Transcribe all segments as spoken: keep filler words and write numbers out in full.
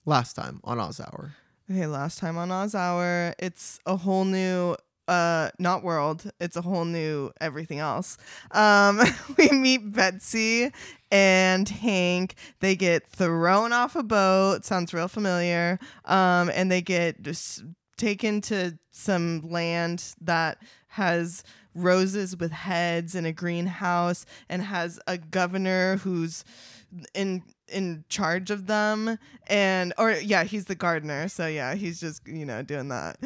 Last time on Oz Hour. Okay, last time on Oz Hour, it's a whole new, uh, not world. It's a whole new everything else. Um, we meet Betsy and Hank. They get thrown off a boat. Sounds real familiar. Um, and they get just taken to some land that has roses with heads and a greenhouse and has a governor who's in in charge of them, and or yeah he's the gardener, so yeah he's just, you know, doing that.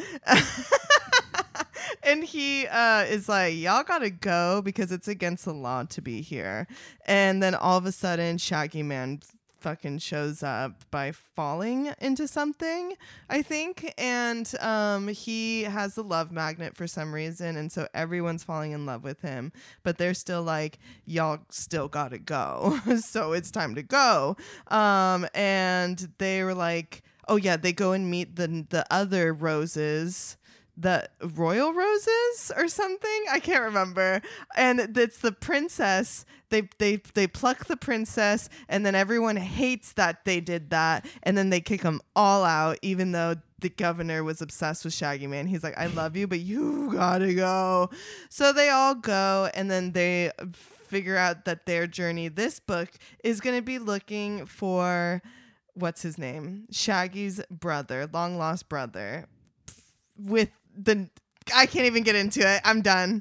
And he uh is like, y'all gotta go because it's against the law to be here. And then all of a sudden Shaggy Man fucking shows up by falling into something, I think, and um he has the love magnet for some reason, and so everyone's falling in love with him, but they're still like, y'all still gotta go. So it's time to go. Um and they were like, oh yeah, they go and meet the the other roses, the royal roses or something, I can't remember, and it's the princess. They they they pluck the princess, and then everyone hates that they did that, and then they kick them all out, even though the governor was obsessed with Shaggy Man. He's like, I love you, but you gotta go. So they all go, and then they figure out that their journey, this book, is going to be looking for, what's his name, Shaggy's brother, long lost brother, with the, I can't even get into it. I'm done.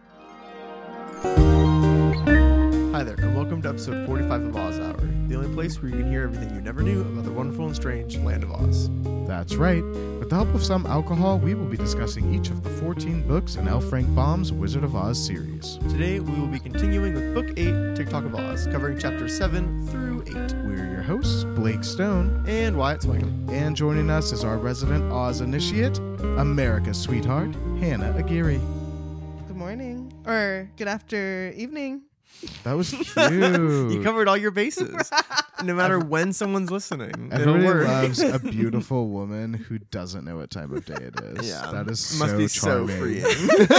Hi there, and welcome to episode forty-five of Oz Hour, the only place where you can hear everything you never knew about the wonderful and strange land of Oz. That's right. With the help of some alcohol, we will be discussing each of the fourteen books in L. Frank Baum's Wizard of Oz series. Today, we will be continuing with Book eight, TikTok of Oz, covering chapters seven through eight. We're your hosts, Blake Stone. And Wyatt Swingham. And joining us is our resident Oz initiate, America's sweetheart, Hannah Aguirre. Good morning. Or good after evening. That was cute. You covered all your bases. No matter when someone's listening. Everybody it'll work. loves a beautiful woman who doesn't know what time of day it is. Yeah. That is Must so be charming. so freeing.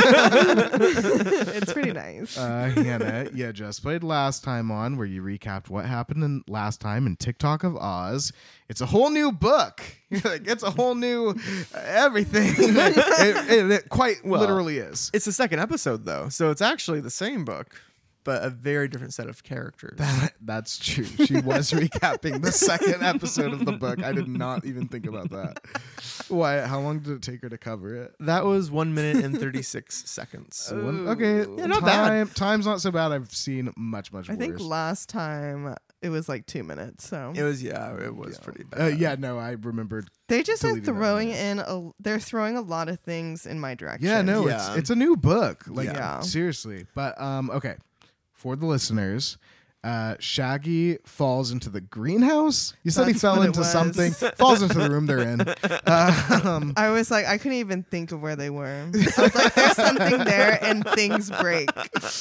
It's pretty nice. Uh, Hannah, you just played last time on, where you recapped what happened in last time in TikTok of Oz. It's a whole new book. Like, it's a whole new uh, everything. it, it, it quite Well, literally is. It's the second episode, though, so it's actually the same book, but a very different set of characters. That, that's true. She was recapping the second episode of the book. I did not even think about that. Why? How long did it take her to cover it? That was one minute and thirty-six seconds. One, okay, Yeah, not time, time's not so bad. I've seen much, much I worse. think last time it was like two minutes. So It was, yeah, it was Yeah. pretty bad. Uh, yeah, no, I remembered. they just are deleting that throwing minutes. in a. They're throwing a lot of things in my direction. Yeah, no, Yeah. it's it's a new book. Like, Yeah. seriously. But um, okay, for the listeners, uh, Shaggy falls into the greenhouse. You said he That's fell what it into was. something. Falls into the room they're in. Uh, um, I was like, I couldn't even think of where they were. I was like, there's something there, and things break.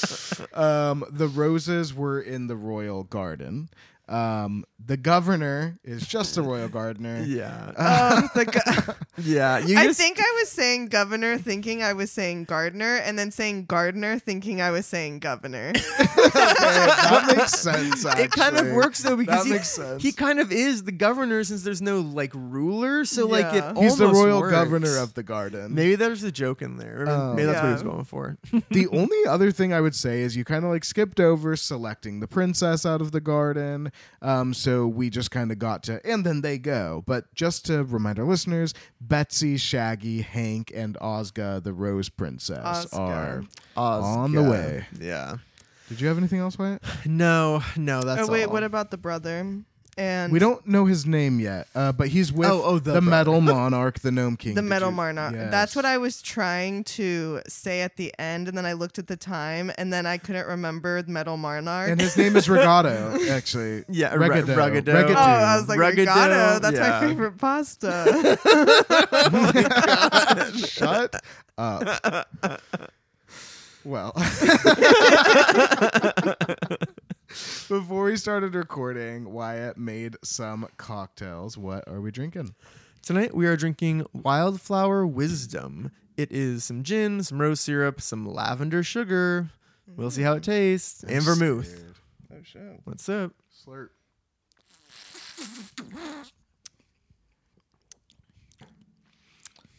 um, the roses were in the royal garden. Um, the governor is just the royal gardener. Yeah. Um, the go- yeah. You I just, think I was saying governor, thinking I was saying gardener, and then saying gardener, thinking I was saying governor. Okay, that makes sense. Actually. it kind of works, though, because that he, makes sense. he kind of is the governor since there's no, like, ruler. So, like, it Yeah. He's the almost royal works. governor of the garden. Maybe there's a joke in there. Or Oh. maybe that's what he was Yeah. going for. The only other thing I would say is you kind of like skipped over selecting the princess out of the garden. Um, so we just kind of got to, and then they go. But just to remind our listeners, Betsy, Shaggy, Hank, and Ozga, the Rose Princess, Ozga. are Ozga. on the way. Yeah. Did you have anything else, Wyatt? No, no, that's oh wait, all. what about the brother? And We don't know his name yet, uh, but he's with Oh, oh, the the, brother. Metal Monarch, the Gnome King. the Did metal you- monarch. Yes. That's what I was trying to say at the end, and then I looked at the time, and then I couldn't remember the metal monarch. And his name is Regato, actually. Yeah, Re- Regado. Regado. Regado. oh, I was like, Regado, regato. That's yeah. my favorite pasta. Shut up. Well, before we started recording, Wyatt made some cocktails. What are we drinking? Tonight we are drinking Wildflower Wisdom. It is some gin, some rose syrup, some lavender sugar. We'll see how it tastes. And vermouth. Oh, shit. What's up? Slurp.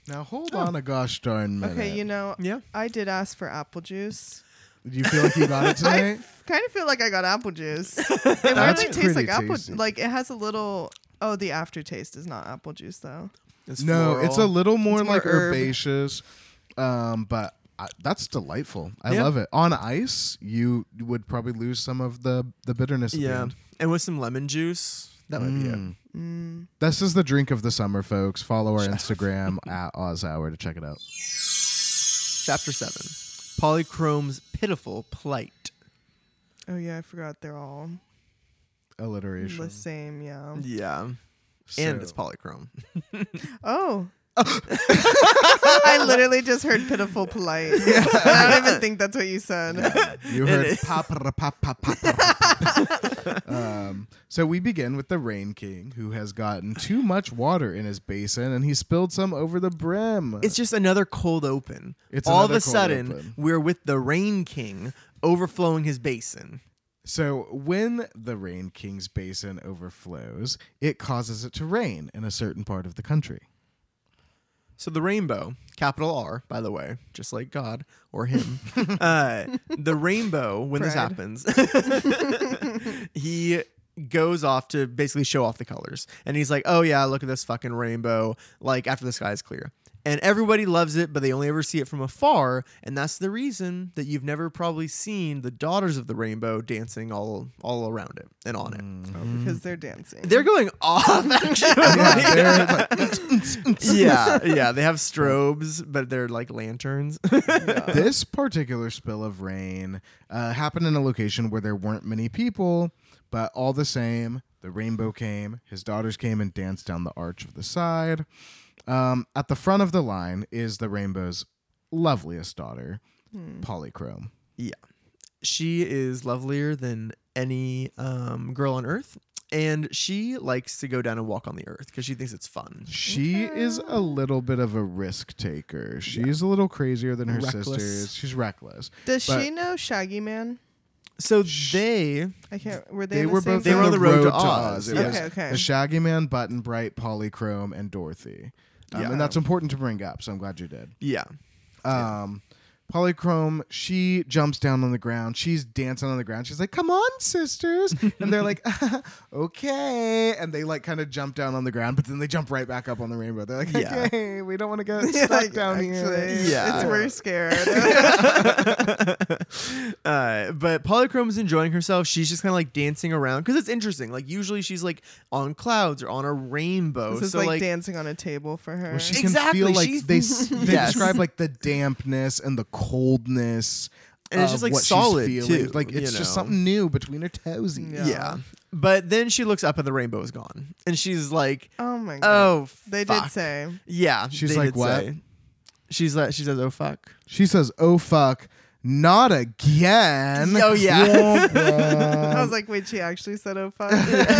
Now hold on a gosh darn minute. Okay, you know, Yeah. I did ask for apple juice. Do you feel like you got it tonight? Kind of feel like I got apple juice. It That's weirdly tastes pretty like apple. tasty. Like it has a little. Oh, the aftertaste is not apple juice though. It's No, floral. it's a little more It's more like herb. herbaceous, um, but I, that's delightful. I Yeah. love it. On ice, you would probably lose some of the the bitterness. At the Yeah. end. And with some lemon juice, that might be it. Mm. Mm. This is the drink of the summer, folks. Follow our Instagram at Oz Hour to check it out. Chapter seven. Polychrome's pitiful plight. Oh yeah, I forgot they're all Alliteration. the same. Yeah. Yeah. So- And it's polychrome. Oh. I literally just heard pitiful polite. I don't even think that's what you said. You It heard is. pop, pop, pop, pop, pop, pop. um, so we begin with the Rain King, who has gotten too much water in his basin, and he spilled some over the brim. It's just another cold open. It's All of another a cold sudden, open. we're with the Rain King overflowing his basin. So when the Rain King's basin overflows, it causes it to rain in a certain part of the country. So the rainbow, capital R, by the way, just like God or him. uh, the rainbow, when this Pride. happens, he goes off to basically show off the colors. And he's like, oh yeah, look at this fucking rainbow, like after the sky is clear. And everybody loves it, but they only ever see it from afar. And that's the reason that you've never probably seen the daughters of the rainbow dancing all all around it and on it. Mm. Because they're dancing. They're going off, actually. Yeah, they're like, yeah, yeah. They have strobes, but they're like lanterns. Yeah. this particular spill of rain uh, happened in a location where there weren't many people, but all the same, the rainbow came, his daughters came and danced down the arch of the side. Um, at the front of the line is the rainbow's loveliest daughter, Hmm. Polychrome. Yeah. She is lovelier than any um, girl on Earth. And she likes to go down and walk on the earth because she thinks it's fun. She is a little bit of a risk taker. She's a little crazier than her Reckless. sisters. She's reckless. Does But- she know Shaggy Man? So they, I can't. Were they? They in the were same both They on were the, on the road road, to to Oz, Oz. It yeah. was Okay, okay. the Shaggy Man, Button Bright, Polychrome, and Dorothy. Um, Yeah. And that's important to bring up, so I'm glad you did. yeah. Um, Polychrome, she jumps down on the ground. She's dancing on the ground. She's like, "Come on, sisters!" And they're like, "Okay." And they like kind of jump down on the ground, but then they jump right back up on the rainbow. They're like, Yeah. "Okay, we don't want to get Yeah, stuck down actually, here." Yeah. it's, we're scared. uh, but Polychrome's enjoying herself. She's just kind of like dancing around because it's interesting. Like usually she's like on clouds or on a rainbow. This is so like, like dancing on a table for her. Well, she Exactly, can feel like she's- they s- they Yes. describe like the dampness and the coldness, And it's of just, like, what she's solid, feeling. too, Like you it's just know. something new between her toesies. Yeah. yeah. But then she looks up and the rainbow is gone, and she's like, oh my god. "Oh, they fuck." did say. Yeah." She's they like, did "What?" say. She's like, she says, "Oh fuck." She says, "Oh fuck, not again." Oh, yeah. Womp womp. I was like, wait, she actually said, "Oh fuck."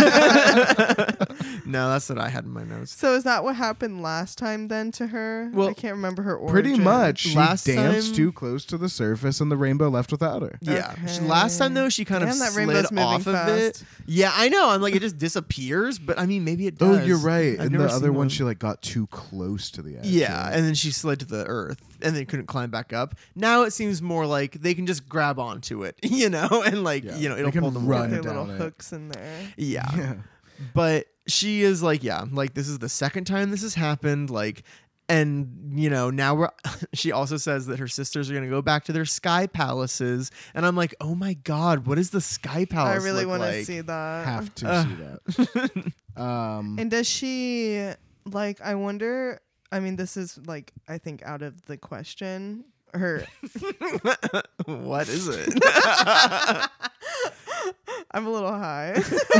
No, that's what I had in my notes. So is that what happened last time then to her? Well, I can't remember her origin. Pretty much. She Last danced time- too close to the surface, and the rainbow left without her. Yeah. She- Okay. last time though, she kind Damn, of that slid rainbow's moving off of fast. it. Yeah, I know. I'm like, it just disappears, but I mean, maybe it Oh, does. you're right. I've In never the seen other one, she like got too close to the edge. Yeah, right? and then she slid to the earth and then couldn't climb back up. Now it seems more like they can just grab onto it, you know, and like, Yeah, you know, they it'll can pull them run away. Their down little it. hooks in there. Yeah. yeah. But she is like, yeah, like this is the second time this has happened. Like, and you know, now we're, she also says that her sisters are going to go back to their sky palaces. And I'm like, oh my God, what does the sky I palace really want to see that. Have to Uh. see that. Um, And does she like? I wonder. I mean, this is like I think out of the question. Her, What is it? I'm a little high.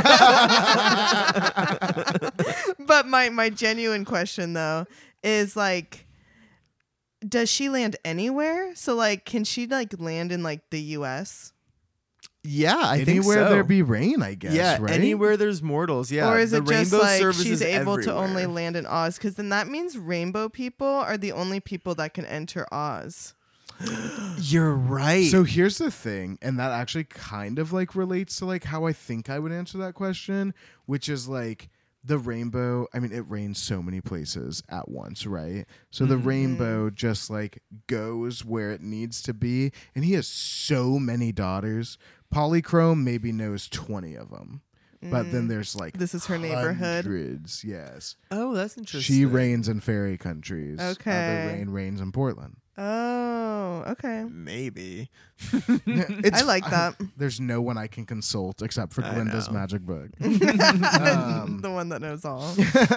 But my my genuine question though is like, does she land anywhere? So like, can she like land in like the U S? Yeah, I think anywhere so. there be rain, I guess. yeah, right? anywhere there's mortals. Yeah, or is the it just rainbow like service she's is able to only everywhere. land in Oz? Because then that means rainbow people are the only people that can enter Oz. You're right. So here's the thing, and that actually kind of like relates to like how I think I would answer that question, which is like the rainbow, I mean, it rains so many places at once, right? So the Mhm. rainbow just like goes where it needs to be. And he has so many daughters. Polychrome maybe knows twenty of them. But then there's like This is her neighborhood. hundreds, yes. Oh, that's interesting. She reigns in fairy countries. Okay. Other rain reigns in Portland. Oh, okay. Maybe. It's, I like that. There's no one I can consult except for I Glinda's know. magic book. Um, The one that knows all.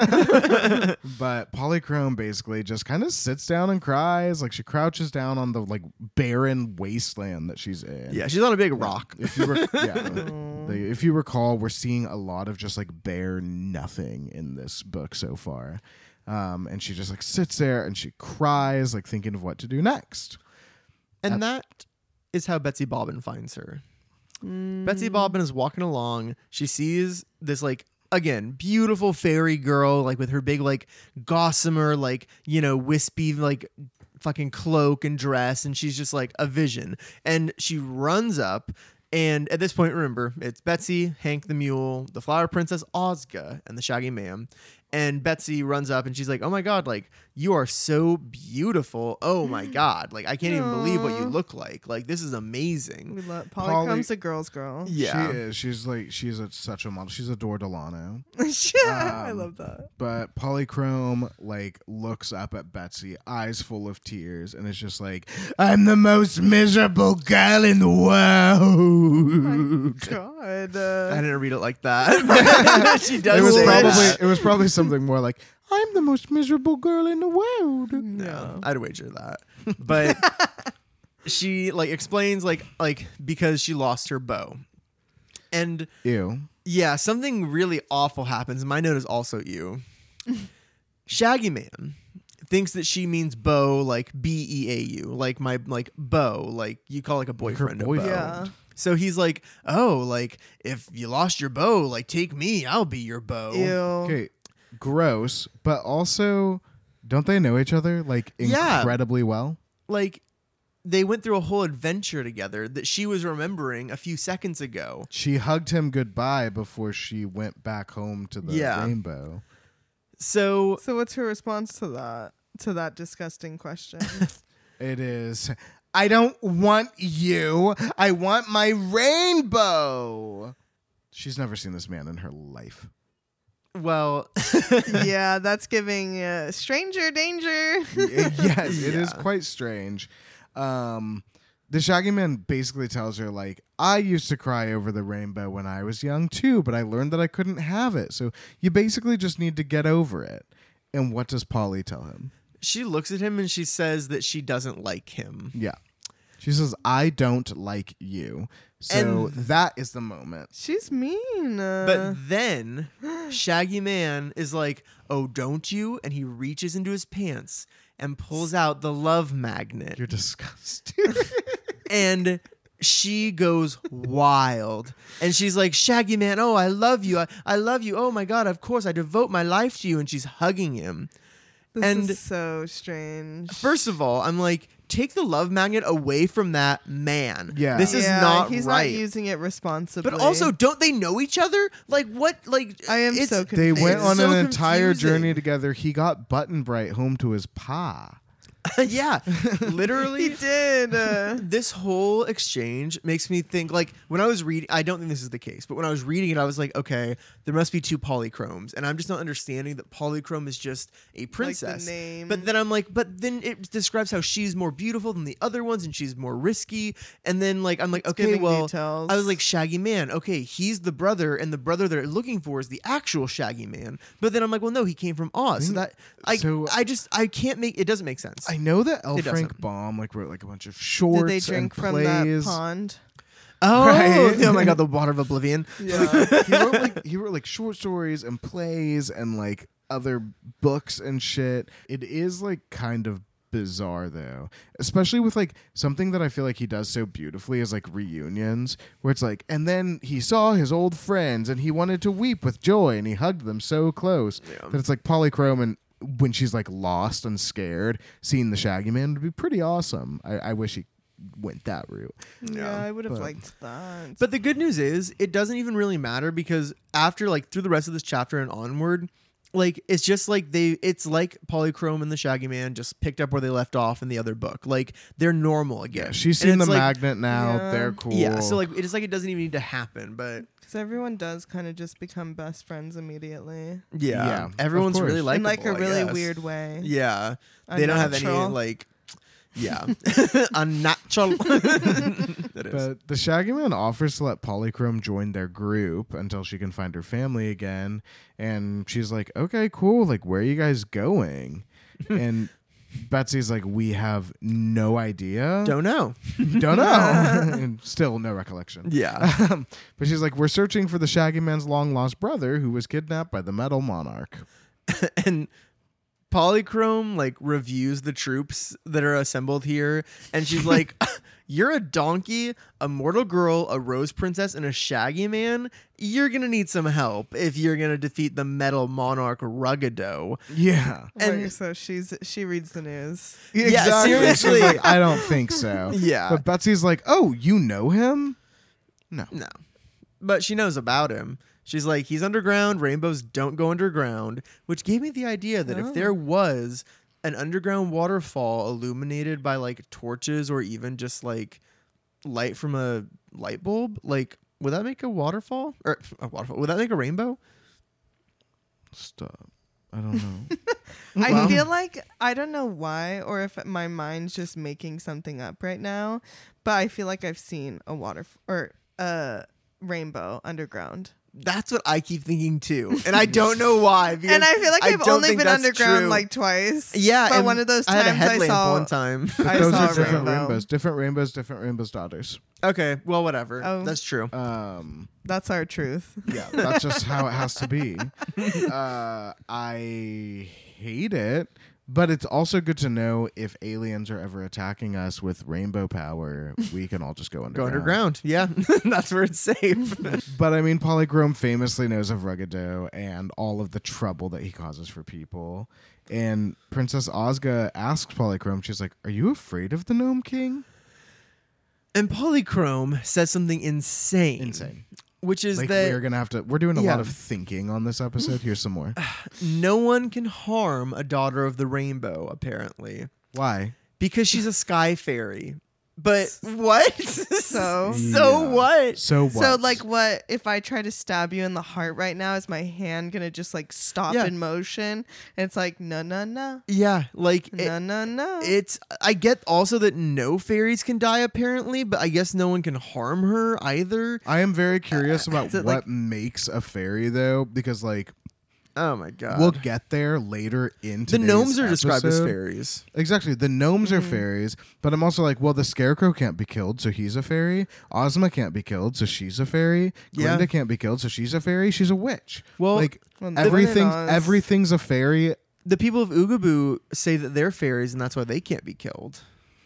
But Polychrome basically just kind of sits down and cries. Like she crouches down on the like barren wasteland that she's in. Yeah, she's on a big rock. If you rec- yeah, the, if you recall, we're seeing a lot of just like bare nothing in this book so far. Um, and she just like sits there and she cries, like thinking of what to do next. And that is how Betsy Bobbin finds her. Betsy Bobbin is walking along. She sees this like again beautiful fairy girl like with her big like gossamer like you know wispy like fucking cloak and dress, and she's just like a vision. And she runs up. And at this point, remember, it's Betsy, Hank the Mule, the Flower Princess Ozga, and the Shaggy Man. And Betsy runs up and she's like, oh my God, like, you are so beautiful. Oh my God. Like, I can't even believe what you Aw. look like. Like, this is amazing. We love Poly- Polychrome's a girl's girl. Yeah. She is. She's like she's a, such a model. She's a Dor Delano. I Um, love that. But Polychrome like looks up at Betsy, eyes full of tears, and it's just like, I'm the most miserable girl in the world. God. I Uh, didn't read it like that. she does It was say probably that. it was probably something more like, I'm the most miserable girl in the world. No, I'd wager that. But she like explains like like because she lost her bow. And Ew. yeah, something really awful happens. My note is also you. Shaggy Man thinks that she means beau, like B E A U, like my like beau, like you call like a boyfriend a beau. boyfriend. yeah. So he's like, oh, like if you lost your beau, like take me, I'll be your beau. Ew. Okay, gross, but also, don't they know each other like Yeah. incredibly well? Like they went through a whole adventure together that she was remembering a few seconds ago. She hugged him goodbye before she went back home to the Yeah. rainbow. So So what's her response to that? To that disgusting question? It is, I don't want you. I want my rainbow. She's never seen this man in her life. well, Yeah, that's giving uh, stranger danger. Yes, it is Yeah. quite strange. Um, the Shaggy Man basically tells her, like, I used to cry over the rainbow when I was young too, but I learned that I couldn't have it. So you basically just need to get over it. And what does Polly tell him? she looks at him and she says that she doesn't like him. Yeah. She says, I don't like you. So And- that is the moment. She's mean. Uh, But then Shaggy Man is like, oh, don't you? And he reaches into his pants and pulls out the love magnet. You're disgusting. And she goes wild. And she's like, Shaggy Man, oh, I love you. I, I love you. Oh my God, of course, I devote my life to you. And she's hugging him. this and- is so strange. First of all, I'm like, take the love magnet away from that man. Yeah. This is Yeah, not he's right. not using it responsibly. But also, don't they know each other? Like, what? Like, I am it's- so They confused. went It's on so an entire confusing. journey together. He got Button Bright home to his pa. yeah, he literally. did. Uh, This whole exchange makes me think like when I was reading, I don't think this is the case, but when I was reading it, I was like, okay, there must be two polychromes. And I'm just not understanding that polychrome is just a princess. name. But then I'm like, but then it describes how she's more beautiful than the other ones and she's more risky. And then like, I'm like, It's okay, giving well, details. I was like, Shaggy Man. Okay, he's the brother, and the brother they're looking for is the actual Shaggy Man. But then I'm like, well, no, he came from Oz. So that I, So- I just, I can't make it. Doesn't make sense. I know that L. It Frank doesn't. Baum like wrote like a bunch of shorts did they drink and from that plays. pond? oh, Right? oh my God, the water of oblivion. Yeah. he wrote like he wrote like short stories and plays and like other books and shit. It is like kind of bizarre though, especially with like something that I feel like he does so beautifully is like reunions, where it's like, and then he saw his old friends and he wanted to weep with joy and he hugged them so close Yeah. that it's like Polychrome, and when she's like lost and scared, seeing the Shaggy Man would be pretty awesome. I, I wish he went that route. Yeah, Yeah, I would have but- liked that. But the good news is it doesn't even really matter because after like through the rest of this chapter and onward, like it's just like they it's like Polychrome and the Shaggy Man just picked up where they left off in the other book. Like they're normal again. Yeah, she's And seen the it's like- magnet now. Yeah. They're cool. Yeah, so like it's like it doesn't even need to happen, but Because everyone does kind of just become best friends immediately. yeah, Yeah, of everyone's course. really like In like a really weird way. Yeah, they don't have any Unnatural. like yeah unnatural. That is. But the Shaggy Man offers to let Polychrome join their group until she can find her family again. And she's like, okay, cool. Like, where are you guys going? And Betsy's like, we have no idea. Don't know. Don't know. And still no recollection. Yeah. Um, but she's like, we're searching for the Shaggy Man's long lost brother who was kidnapped by the Metal Monarch. And Polychrome like reviews the troops that are assembled here, and she's like, "You're a donkey, a mortal girl, a rose princess, and a Shaggy Man. You're gonna need some help if you're gonna defeat the Metal Monarch Ruggado." Yeah. And- Wait, so she's she reads the news. Yeah, seriously. She's like, I don't think so. Yeah. But Betsy's like, oh, you know him? No. No, but she knows about him. She's like, he's underground. Rainbows don't go underground, which gave me the idea that Oh. if there was an underground waterfall illuminated by like torches or even just like light from a light bulb, like would that make a waterfall or a waterfall? Would that make a rainbow? Stop. I don't know. I Well- feel like I don't know why, or if my mind's just making something up right now, but I feel like I've seen a water or a rainbow underground. That's what I keep thinking too, and I don't know why. because And I feel like I I've don't only think been that's underground true. like twice. yeah, but and one of those I had a times I headlamp saw- one time. I Those saw are a different rainbow. rainbows. Different rainbows, different rainbows' daughters. Okay, well, whatever. Oh. That's true. Um, That's our truth. yeah, that's just how it has to be. Uh, I hate it, but it's also good to know if aliens are ever attacking us with rainbow power, we can all just go Go underground. underground. Yeah, that's where it's safe. But I mean, Polychrome famously knows of Ruggado and all of the trouble that he causes for people. And Princess Ozga asks Polychrome, she's like, "Are you afraid of the Gnome King?" And Polychrome says something insane. Insane. Which is Like that we're gonna have to. We're doing a Yeah. lot of thinking on this episode. Here's some more. no one can harm a daughter of the rainbow, apparently, Why? because she's a sky fairy. But what? So? so Yeah. what? So what? So like what if I try to stab you in the heart right now, is my hand gonna just like stop Yeah. in motion? And it's like no no no. Yeah, like it- No no no. it's. I get also that no fairies can die apparently, but I guess no one can harm her either. I am very curious about is it what like- makes a fairy, though, because like Oh my god. we'll get there later in the today's gnomes are described as episode. fairies. Exactly, the gnomes are Mhm. fairies, but I'm also like, well, the Scarecrow can't be killed, so he's a fairy. Ozma can't be killed, so she's a fairy. Yeah. Glinda can't be killed, so she's a fairy. She's a witch. Well, like Well, no one everything, knows. everything's a fairy. the people of Oogaboo say that they're fairies, and that's why they can't be killed.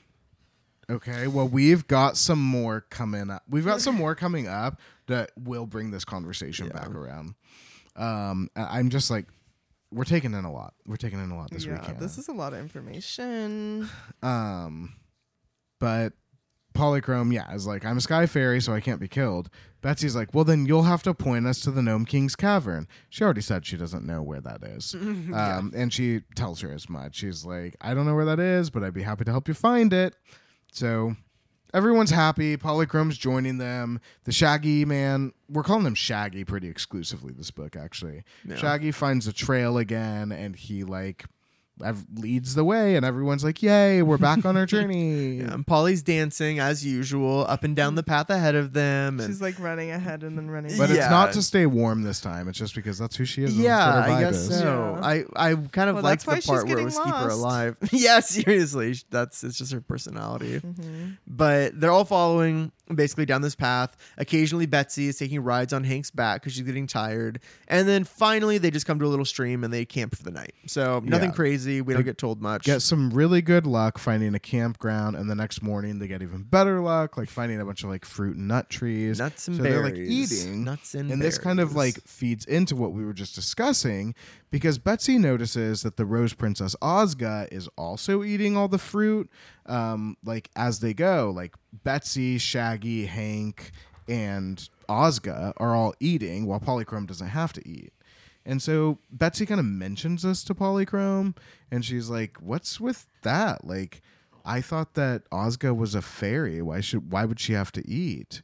Okay, well, we've got some more coming up. We've got some more coming up that will bring this conversation Yeah. back around. Um, I- I'm just like, we're taking in a lot. We're taking in a lot this yeah, weekend. this is a lot of information. Um, but Polychrome, yeah, is like, I'm a sky fairy, so I can't be killed. Betsy's like, well, then you'll have to point us to the Gnome King's cavern. She already said she doesn't know where that is. Um, and she tells her as much. She's like, I don't know where that is, but I'd be happy to help you find it. So everyone's happy. Polychrome's joining them. The Shaggy Man, we're calling him Shaggy pretty exclusively this book, actually. Yeah. Shaggy finds a trail again, and he like ev- leads the way, and everyone's like, yay, we're back on our journey. Yeah, and Polly's dancing as usual up and down the path ahead of them. And She's like running ahead and then running. But Yeah. it's not to stay warm this time. It's just because that's who she is. and yeah, that's what her I vibe guess is. so. Yeah. I, I kind of Well, liked that's why the she's part where it getting was keep her lost. alive. Yeah, seriously, that's it's just her personality. Mhm. But they're all following basically down this path. Occasionally Betsy is taking rides on Hank's back because she's getting tired. And then finally they just come to a little stream and they camp for the night. So nothing Yeah. crazy. We They don't get told much. Get some really good luck finding a campground, and the next morning they get even better luck, like finding a bunch of like fruit and nut trees. Nuts and so berries. they're like eating. Nuts and And this kind of berries. like feeds into what we were just discussing, because Betsy notices that the Rose Princess Ozga is also eating all the fruit, um, like as they go. Like Betsy, Shaggy, Hank, and Ozga are all eating while Polychrome doesn't have to eat. And so Betsy kind of mentions this to Polychrome, and she's like, "What's with that? Like, I thought that Ozga was a fairy. Why should? Why would she have to eat?"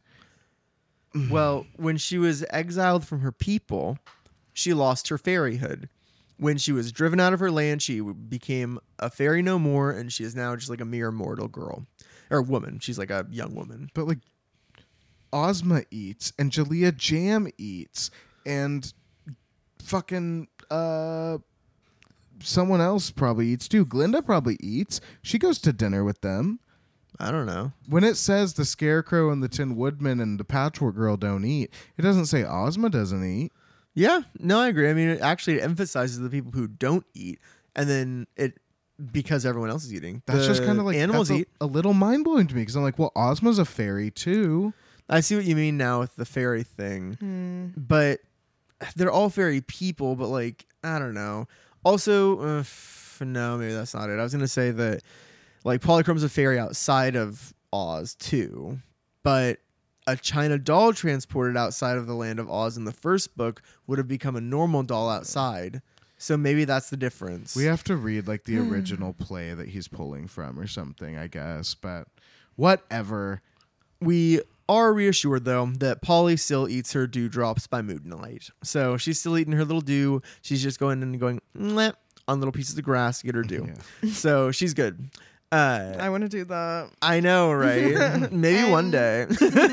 Well, when she was exiled from her people, she lost her fairyhood. When she was driven out of her land, she became a fairy no more, and she is now just like a mere mortal girl. Or woman. She's like a young woman. But like, Ozma eats, and Jalea Jam eats, and fucking uh, someone else probably eats too. Glinda probably eats. She goes to dinner with them. I don't know. When it says the Scarecrow and the Tin Woodman and the Patchwork Girl don't eat, it doesn't say Ozma doesn't eat. Yeah, no, I agree. I mean, it actually emphasizes the people who don't eat, and then it because everyone else is eating. That's The just kind of like animals that's a, eat. a little mind blowing to me, because I'm like, well, Ozma's a fairy too. I see what you mean now with the fairy thing, Hmm. but they're all fairy people. But like, I don't know. Also, uh, f- no, maybe that's not it. I was gonna say that like Polychrome's a fairy outside of Oz too, but a China doll transported outside of the land of Oz in the first book would have become a normal doll outside. So maybe that's the difference. We have to read like the original play that he's pulling from or something, I guess. But whatever. We are reassured though that Polly still eats her dewdrops by moonlight. So she's still eating her little dew. She's just going and going "Meh," on little pieces of grass to get her dew. Yeah. So she's good. Uh, I want to do that. I know, right? Maybe one day.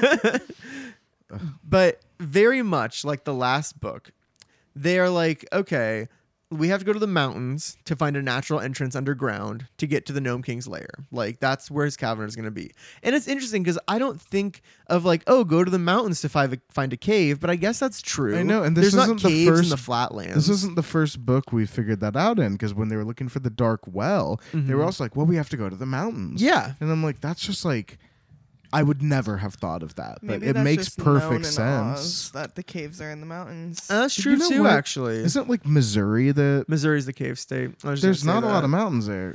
But very much like the last book, they are like, okay, we have to go to the mountains to find a natural entrance underground to get to the Gnome King's lair. Like, that's where his cavern is going to be. And it's interesting because I don't think of like, oh, go to the mountains to find a, find a cave, but I guess that's true. I know, and this There's not isn't the caves in first- the flatlands. This isn't the first book we figured that out in, because when they were looking for the Dark Well, they were also like, well, we have to go to the mountains. Yeah. And I'm like, that's just like, I would never have thought of that. Maybe but it that's makes just known perfect in sense. Oz that the caves are in the mountains. Uh, that's You true know too, what? actually. Isn't like Missouri that Missouri's the cave state. I was just there's gonna not say a lot that. of mountains there?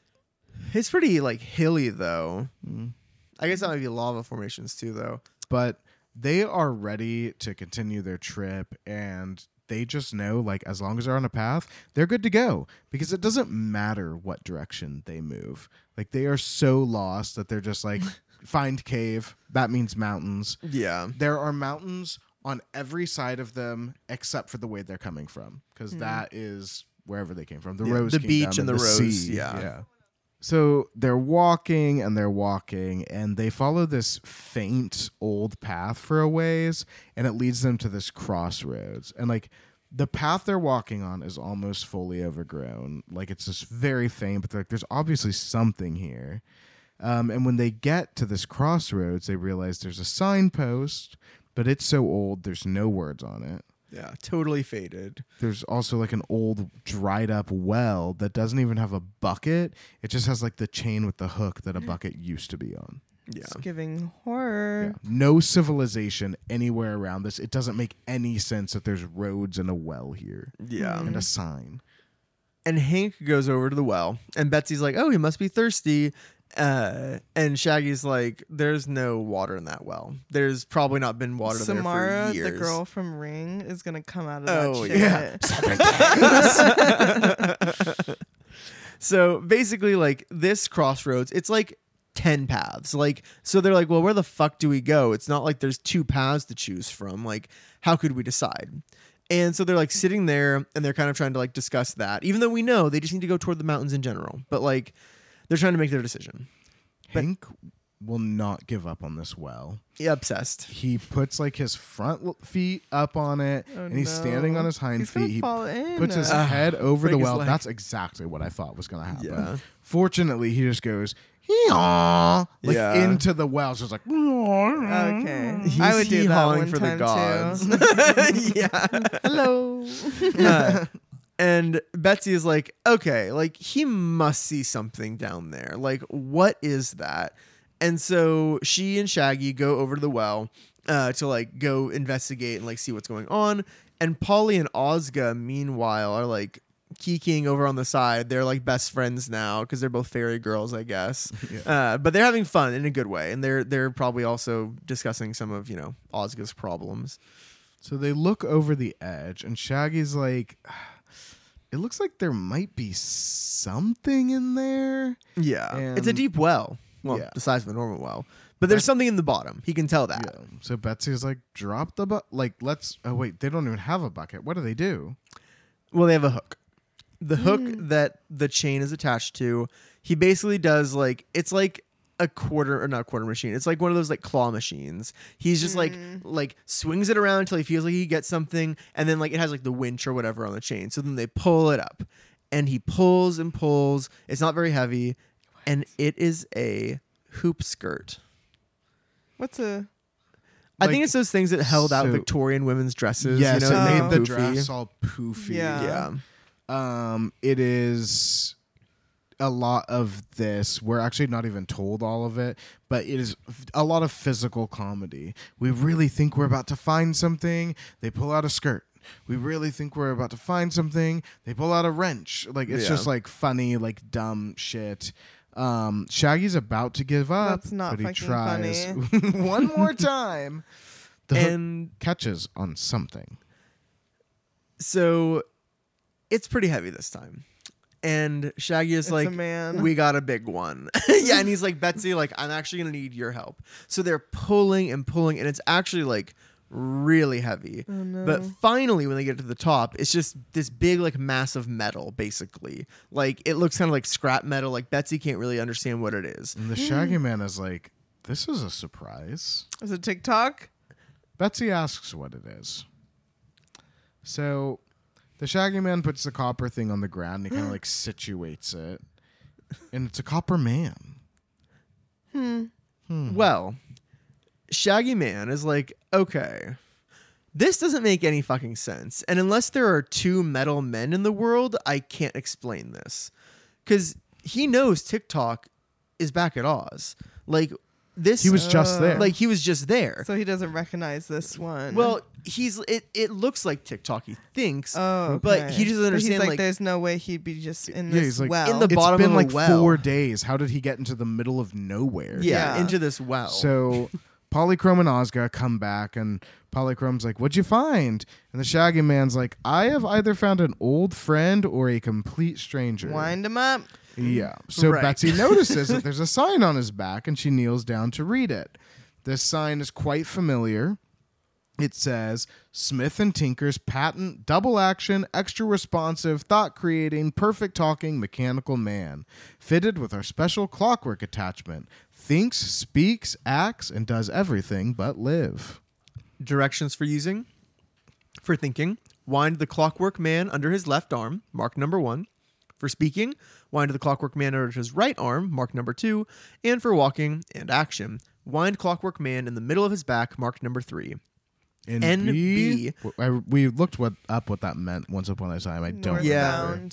It's pretty like hilly though. Mm. I guess that might be lava formations too, though. But they are ready to continue their trip, and they just know, like, as long as they're on a path, they're good to go, because it doesn't matter what direction they move. Like, they are so lost that they're just like, find cave, that means mountains. Yeah. There are mountains on every side of them except for the way they're coming from, because that is wherever they came from, the Yeah, Rose the Kingdom beach and the rose, sea. yeah. So they're walking and they're walking, and they follow this faint old path for a ways, and it leads them to this crossroads. And like, the path they're walking on is almost fully overgrown. Like, it's just very faint, but like, there's obviously something here. Um, and when they get to this crossroads, they realize there's a signpost, but it's so old, there's no words on it. Yeah. Totally faded. There's also like an old dried up well that doesn't even have a bucket. It just has like the chain with the hook that a bucket used to be on. Yeah. It's giving horror. No civilization anywhere around this. It doesn't make any sense that there's roads and a well here Yeah. and a sign. And Hank goes over to the well, and Betsy's like, "Oh, he must be thirsty." Uh, and Shaggy's like, "There's no water in that well. There's probably not been water there Samara, for years." the girl from Ring, is gonna come out of Oh, that shit. Yeah. So basically, like, this crossroads, it's like ten paths. Like, so they're like, well, where the fuck do we go? It's not like there's two paths to choose from. Like, how could we decide? And so they're like sitting there and they're kind of trying to like discuss that, even though we know they just need to go toward the mountains in general. But like, they're trying to make their decision. But- Hank will not give up on this well. Yeah, obsessed. He puts like his front l- feet up on it, Oh, and he's no. standing on his hind He's gonna feet. He fall in. puts his Ah, head over break the his well. leg. That's exactly what I thought was going to happen. Yeah. Fortunately, he just goes, "Yaw," like Yeah. into the well. So it's like, Okay. He's I would do that hee-hawing one for time the gods. too. yeah. Hello. Uh, and Betsy is like, okay, like he must see something down there. Like, what is that? And so she and Shaggy go over to the well uh, to like go investigate and like see what's going on. And Polly and Ozga, meanwhile, are like kikiing over on the side. They're like best friends now because they're both fairy girls, I guess. Yeah. Uh, but they're having fun in a good way, and they're they're probably also discussing some of you know Ozga's problems. So they look over the edge, and Shaggy's like, it looks like there might be something in there. Yeah, And- it's a deep well. Well, Yeah. the size of a normal well, but there's something in the bottom. He can tell that. Yeah. So Betsy's like, drop the bucket. Like, let's. Oh wait, they don't even have a bucket. What do they do? Well, they have a hook. The hook that the chain is attached to. He basically does like it's like a quarter or not quarter machine. It's like one of those like claw machines. He's just like like swings it around until he feels like he gets something, and then like it has like the winch or whatever on the chain. So then they pull it up, and he pulls and pulls. It's not very heavy, and it is a hoop skirt. What's a I Like, think it's those things that held out so- Victorian women's dresses. Yeah, you know, so that it made made the poofy. dress all poofy. Yeah. Yeah. Um, it is a lot of this. We're actually not even told all of it, but it is a lot of physical comedy. We really think we're about to find something. They pull out a skirt. We really think we're about to find something. They pull out a wrench. Like it's Yeah. just like funny, like dumb shit. Um, Shaggy's about to give up, That's not but he fucking tries one more time. The hook And catches on something. so it's pretty heavy this time. And Shaggy is It's like, a man. we got a big one. Yeah, and he's like, Betsy, like, I'm actually going to need your help. So they're pulling and pulling, and it's actually like really heavy. Oh, no. But finally, when they get to the top, it's just this big, like, mass of metal, basically. Like, it looks kind of like scrap metal. Like, Betsy can't really understand what it is. And the Shaggy Man is like, this is a surprise. Is it TikTok? Betsy asks what it is. So the Shaggy Man puts the copper thing on the ground and he kind of like situates it. And it's a copper man. Hmm. Well, Shaggy Man is like, okay, this doesn't make any fucking sense. And unless there are two metal men in the world, I can't explain this. Because he knows TikTok is back at Oz. Like, this. He was just Uh, there. Like, he was just there. So he doesn't recognize this one. Well, he's it, it looks like TikTok, he thinks. oh, okay. but he doesn't But understand, He's like, like- there's no way he'd be just in Yeah, this he's like, well. in the it's bottom been of a like well. four days. How did he get into the middle of nowhere? yeah, Yeah. into this well. So Polychrome and Ozga come back and Polychrome's like, what'd you find? And the Shaggy Man's like, I have either found an old friend or a complete stranger. Wind him up. Yeah. So Right. Betsy notices that there's a sign on his back and she kneels down to read it. This sign is quite familiar. It says Smith and Tinker's patent double action, extra responsive, thought creating, perfect talking mechanical man, fitted with our special clockwork attachment. Thinks, speaks, acts, and does everything but live. Directions for using. For thinking, wind the clockwork man under his left arm, mark number one. For speaking, wind the clockwork man under his right arm, mark number two. And for walking and action, wind clockwork man in the middle of his back, mark number three. And N B, B. I, we looked what up what that meant once upon a time. I don't Yeah. remember.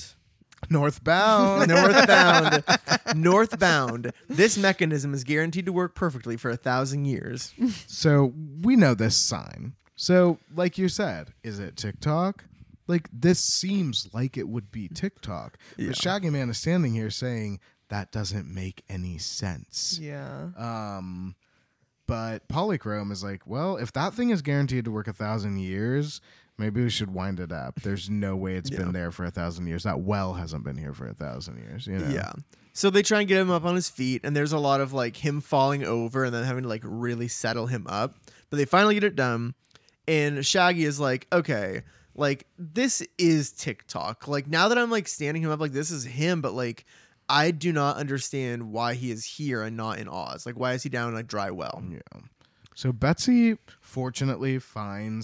Northbound. Northbound. Northbound. Northbound. This mechanism is guaranteed to work perfectly for a thousand years. So we know this sign. So, like you said, is it TikTok? Like, this seems like it would be TikTok. Yeah. But Shaggy Man is standing here saying that doesn't make any sense. Yeah. Um, but Polychrome is like, well, if that thing is guaranteed to work a thousand years, maybe we should wind it up. There's no way it's Yeah. been there for a thousand years. That well hasn't been here for a thousand years. You know? Yeah. So they try and get him up on his feet, and there's a lot of like him falling over and then having to like really settle him up. But they finally get it done, and Shaggy is like, okay, like this is TikTok. Like now that I'm like standing him up, like this is him, but like I do not understand why he is here and not in Oz. Like why is he down in like dry well? Yeah. So Betsy fortunately finds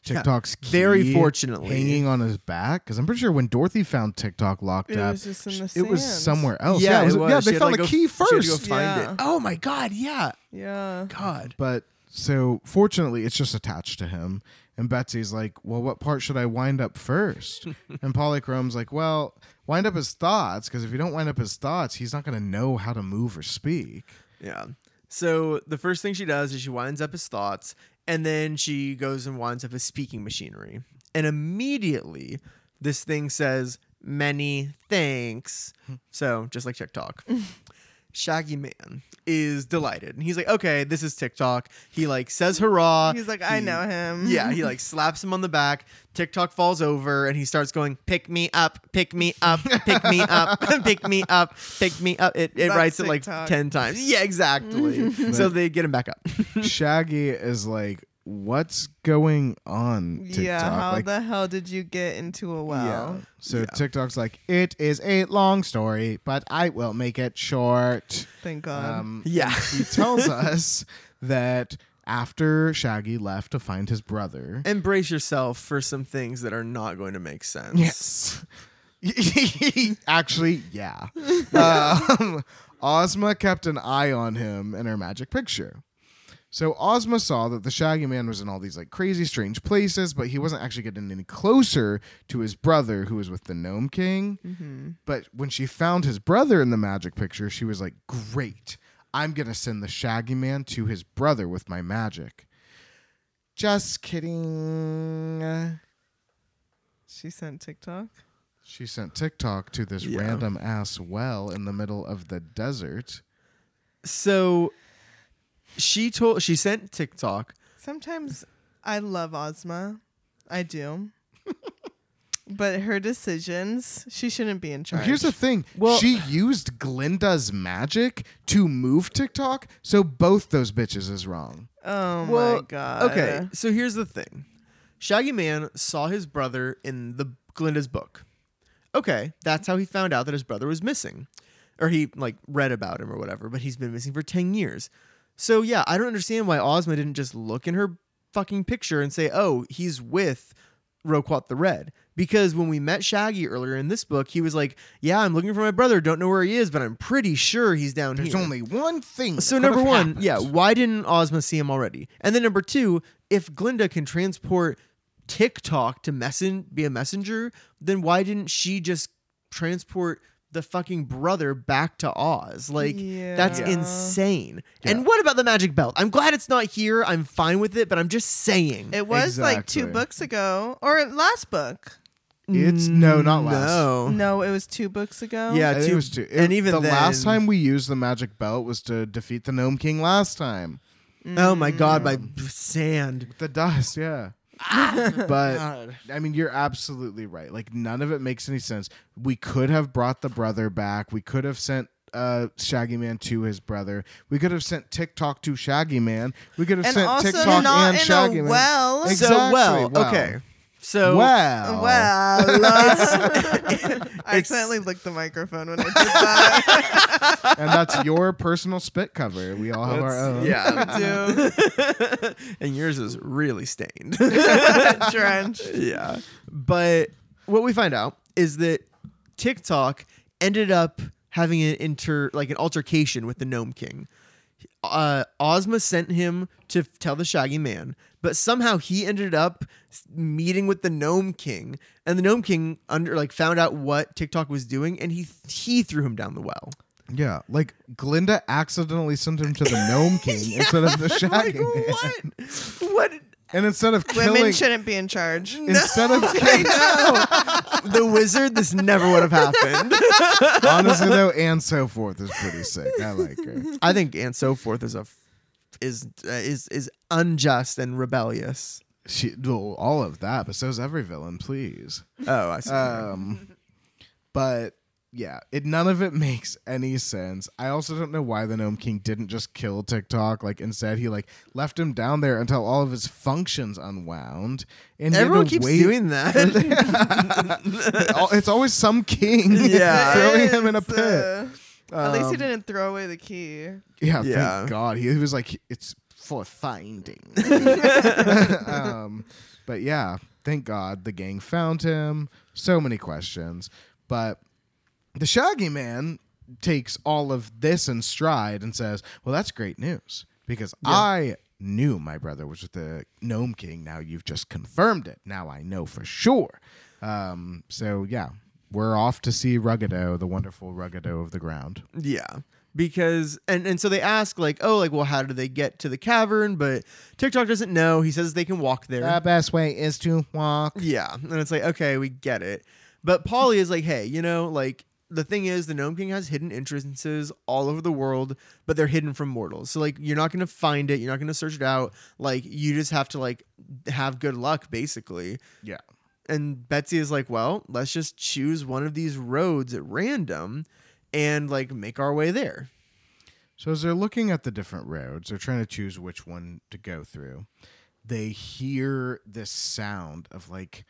TikTok's key Very fortunately. hanging on his back? Because I'm pretty sure when Dorothy found TikTok locked It up, was just in the it was sand. somewhere else. Yeah, it was, it was. yeah She they had, found like, the go- key she had to go first. find Yeah. it. Oh my god, yeah. Yeah. God. But so fortunately, it's just attached to him. And Betsy's like, well, what part should I wind up first? And Polychrome's like, well, wind up his thoughts, because if you don't wind up his thoughts, he's not going to know how to move or speak. Yeah. So the first thing she does is she winds up his thoughts, and then she goes and winds up his speaking machinery. And immediately, this thing says, many thanks. So just like TikTok. Shaggy Man is delighted. And he's like, okay, this is TikTok. He like says hurrah. He's like, I He- know him. Yeah, he like slaps him on the back. TikTok falls over and he starts going, pick me up, pick me up, pick me up, pick me up, pick me up. It, it That's writes it like TikTok. ten times. Yeah, exactly. So they get him back up. Shaggy is like, what's going on, TikTok? Yeah. How like, the hell did you get into a well? yeah. So Yeah. TikTok's like, it is a long story, but I will make it short. Thank God. Um, Yeah. He tells us that after Shaggy left to find his brother. Embrace yourself for some things that are not going to make sense. Yes. Actually, yeah. Um, Ozma kept an eye on him in her magic picture. So Ozma saw that the Shaggy Man was in all these like crazy, strange places, but he wasn't actually getting any closer to his brother, who was with the Gnome King. mm-hmm. But when she found his brother in the magic picture, she was like, "Great! I'm gonna send the Shaggy Man to his brother with my magic." Just kidding. She sent TikTok. She sent TikTok to this Yeah. random ass well in the middle of the desert. So she told she sent TikTok. Sometimes I love Ozma. I do. But her decisions, she shouldn't be in charge. Here's the thing. Well- she used Glinda's magic to move TikTok, so both those bitches is wrong. Oh Well, my God. Okay, so here's the thing. Shaggy Man saw his brother in the Glinda's book. Okay, that's how he found out that his brother was missing. Or he like read about him or whatever, but he's been missing for ten years. So yeah, I don't understand why Ozma didn't just look in her fucking picture and say, "Oh, he's with Roquat the Red." Because when we met Shaggy earlier in this book, he was like, "Yeah, I'm looking for my brother. Don't know where he is, but I'm pretty sure he's down There's here." only one thing. So that number could've one, happened. yeah, why didn't Ozma see him already? And then number two, if Glinda can transport TikTok to messen- be a messenger, then why didn't she just transport the fucking brother back to Oz? Like, that's Yeah. insane. Yeah. And what about the magic belt? I'm glad it's not here. I'm fine with it, but I'm just saying. It was like two Exactly. books ago. Or last book. It's no, not last. No. No, it was two books ago. Yeah, I think two- it was two. and It- even the last then- time we used the magic belt was to defeat the Gnome King last time. Oh my god, my sand. The dust, yeah. But God. I mean, you're absolutely right. Like, none of it makes any sense. We could have brought the brother back. We could have sent uh, Shaggy Man to his brother. We could have sent TikTok to Shaggy Man. We could have And sent also TikTok not and in Shaggy a Man. well. Ex- So, Exactly, well, well. okay. So, Well, Well, I accidentally licked the microphone when I did that. and that's your personal spit cover. We all have our own. yeah. Do And yours is really stained. drenched. yeah. But what we find out is that TikTok ended up having an inter like an altercation with the Gnome King. Uh, Ozma sent him to f- tell the Shaggy Man, but somehow he ended up s- meeting with the Gnome King, and the Gnome King under like found out what TikTok was doing, and he he threw him down the well. Yeah, like Glinda accidentally sent him to the Gnome King instead of the Shaggy Like, Man. what? What? And instead of Women killing, shouldn't be in charge. instead of killing, The wizard, this never would have happened. honestly though, and so forth is pretty sick. I like her. I think and so forth is a f- is uh, is is unjust and rebellious. She, well, all of that, but so's every villain. Please. Oh, I see. Um, but yeah, it none of it makes any sense. I also don't know why the Gnome King didn't just kill TikTok. Like instead, he like left him down there until all of his functions unwound. And he had Everyone to keeps wait- doing that. Al- It's always some king Yeah. throwing him in a It's, pit. uh, At least he Um, didn't throw away the key. Yeah, Yeah. thank God. He, he was like, it's for finding. um, But yeah, thank God the gang found him. So many questions. But the Shaggy Man takes all of this in stride and says, well, that's great news because Yeah. I knew my brother was with the Gnome King. Now you've just confirmed it. Now I know for sure. Um, so, yeah, we're off to see Ruggedo, the wonderful Ruggedo of the ground. Yeah. Because and, and so they ask like, oh, like, well, how do they get to the cavern? But TikTok doesn't know. He says they can walk there. The best way is to walk. Yeah. And it's like, okay, we get it. But Polly is like, hey, you know, like the thing is the Gnome King has hidden entrances all over the world, but they're hidden from mortals. So like you're not gonna find it, you're not gonna search it out. Like you just have to like have good luck, basically. Yeah. And Betsy is like, well, let's just choose one of these roads at random and like make our way there. So as they're looking at the different roads, they're trying to choose which one to go through. They hear this sound of like,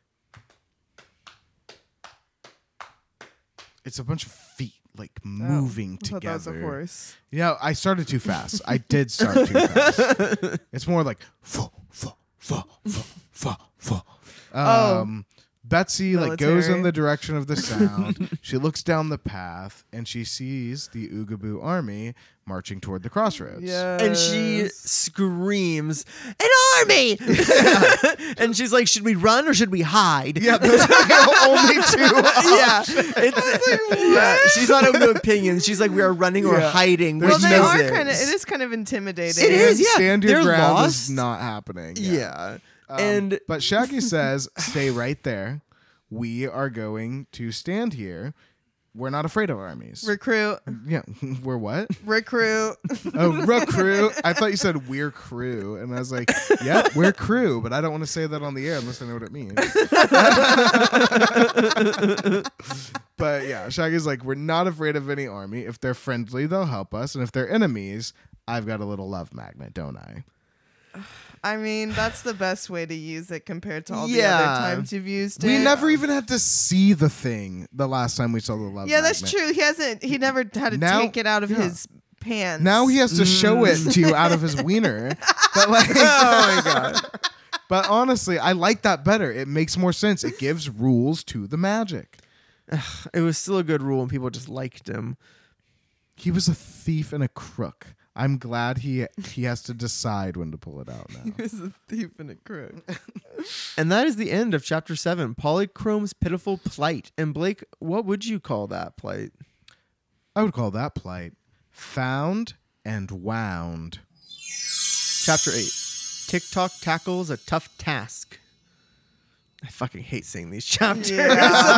it's a bunch of feet like moving I thought that was together. a horse. Yeah, I started too fast. I did start too fast. It's more like fo fo fo fo fo fo. Oh. Um, Betsy like goes Military. in the direction of the sound. She looks down the path and she sees the Oogaboo army marching toward the crossroads. Yeah. And she screams, an army! And she's like, should we run or should we hide? Yeah, those are the only two. yeah. It's, yeah. She's not open to opinions. She's like, we are running or Yeah. hiding. There's Which Well, they no are is kind of. It is kind of intimidating. It is, yeah. Stand your They're ground lost. is not happening. Yeah. Um, and but Shaggy says, "Stay right there. We are going to stand here. We're not afraid of armies. Recruit, yeah, we're what? recruit. Oh, recruit. I thought you said we're crew, and I was like, yeah, we're crew, but I don't want to say that on the air unless I know what it means." But yeah, Shaggy's like, we're not afraid of any army. If they're friendly, they'll help us, and if they're enemies, I've got a little love magnet, don't I? I mean, that's the best way to use it compared to all the Yeah. other times you've used it. We never even had to see the thing the last time we saw the love Yeah, magnet. that's true. He hasn't. He never had to Now- take it out of yeah. his pants. Now he has to show it to you out of his wiener. But like, oh my god. but honestly, I like that better. It makes more sense. It gives rules to the magic. It was still a good rule and people just liked him. He was a thief and a crook. I'm glad he he has to decide when to pull it out now. He was a thief and a crook. And that is the end of chapter seven, Polychrome's pitiful plight. And Blake, what would you call that plight? I would call that plight found and wound. Chapter eight, TikTok tackles a tough task. I fucking hate saying these chapters. Yeah.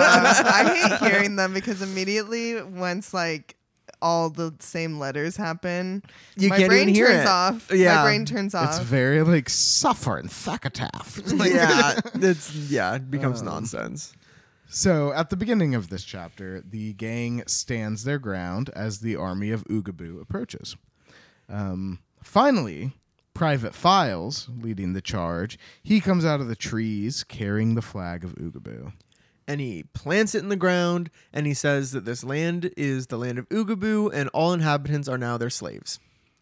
I hate hearing them because immediately once like all the same letters happen, You my can't brain even hear turns it. off. Yeah. My brain turns off. It's very like suffer and thakataff. Like, yeah, it's yeah, it becomes Um, nonsense. So, at the beginning of this chapter, the gang stands their ground as the army of Oogaboo approaches. Um, finally, Private Files, leading the charge, he comes out of the trees carrying the flag of Oogaboo. And he plants it in the ground, and he says that this land is the land of Oogaboo, and all inhabitants are now their slaves.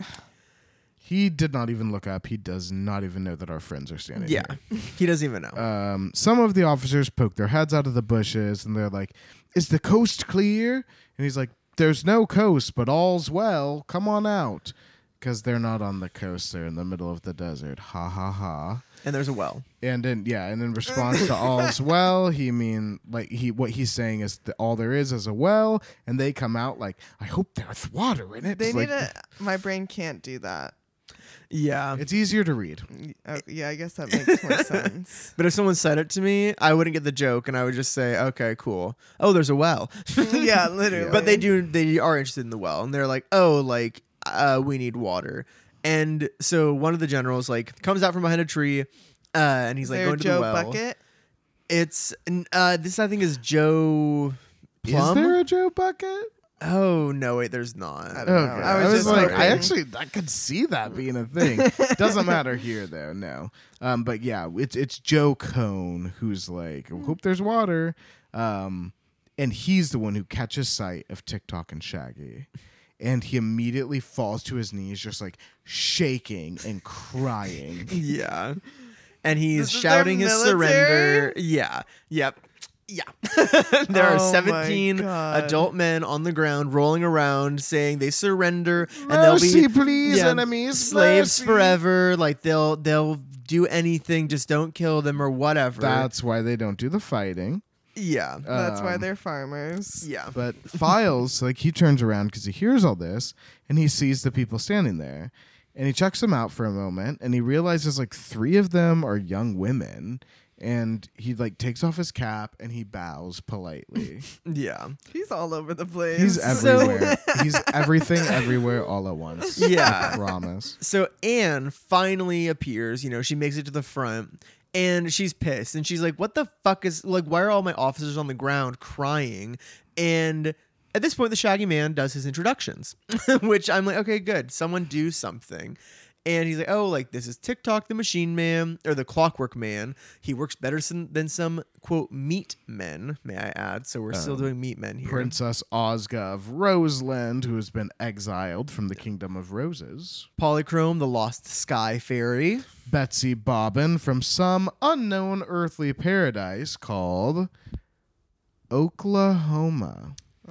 He did not even look up. He does not even know that our friends are standing Yeah, here. he doesn't even know. Um, some of the officers poke their heads out of the bushes, and they're like, "Is the coast clear?" And he's like, "There's no coast, but all's well. Come on out." Because they're not on the coast. They're in the middle of the desert. Ha, ha, ha. And there's a well. And in yeah, and in response to all's well, he mean like he what he's saying is that all there is is a well, and they come out like, "I hope there's water in it." They Like, need a. My brain can't do that. Yeah. It's easier to read. Oh, yeah, I guess that makes more sense. But if someone said it to me, I wouldn't get the joke, and I would just say, "Okay, cool. Oh, there's a well." Yeah, literally. But they do. They are interested in the well, and they're like, "Oh, like uh, we need water." And so one of the generals like comes out from behind a tree, uh, and he's Is like there going to Joe the well. Bucket? It's uh, this I think is Joe Plum. Is there a Joe Bucket? Oh no, wait, there's not. I don't know. Okay. I I was was, just like, hoping. I actually, I could see that being a thing. Doesn't matter here though, no. Um, but yeah, it's it's Joe Cone who's like, "I hope there's water," um, and he's the one who catches sight of TikTok and Shaggy, and he immediately falls to his knees, just like shaking and crying. Yeah. and he's This is shouting their his military? surrender. Yeah. Yep. Yeah. There are Oh my seventeen God. adult men on the ground rolling around saying they surrender and they'll Mercy, be please, yeah, enemies. slaves mercy. forever. Like they'll they'll do anything, just don't kill them or whatever. That's why they don't do the fighting. yeah. That's why Um, they're farmers. Yeah. But Files, like, he turns around because he hears all this and he sees the people standing there. And he checks them out for a moment and he realizes, like, three of them are young women. And he, like, takes off his cap and he bows politely. Yeah. He's all over the place. He's So- everywhere. He's everything everywhere all at once. Yeah. I promise. So Anne finally appears, you know, she makes it to the front and she's pissed and she's like, what the fuck is, like, why are all my officers on the ground crying? And at this point, the Shaggy Man does his introductions, which I'm like, okay, good. Someone do something. And he's like, oh, like, this is TikTok, the Machine Man, or the Clockwork Man. He works better some, than some, quote, meat men, may I add. So we're still Um, doing meat men here. Princess Ozga of Roseland, who has been exiled from the Kingdom of Roses. Polychrome, the Lost Sky Fairy. Betsy Bobbin from some unknown earthly paradise called Oklahoma.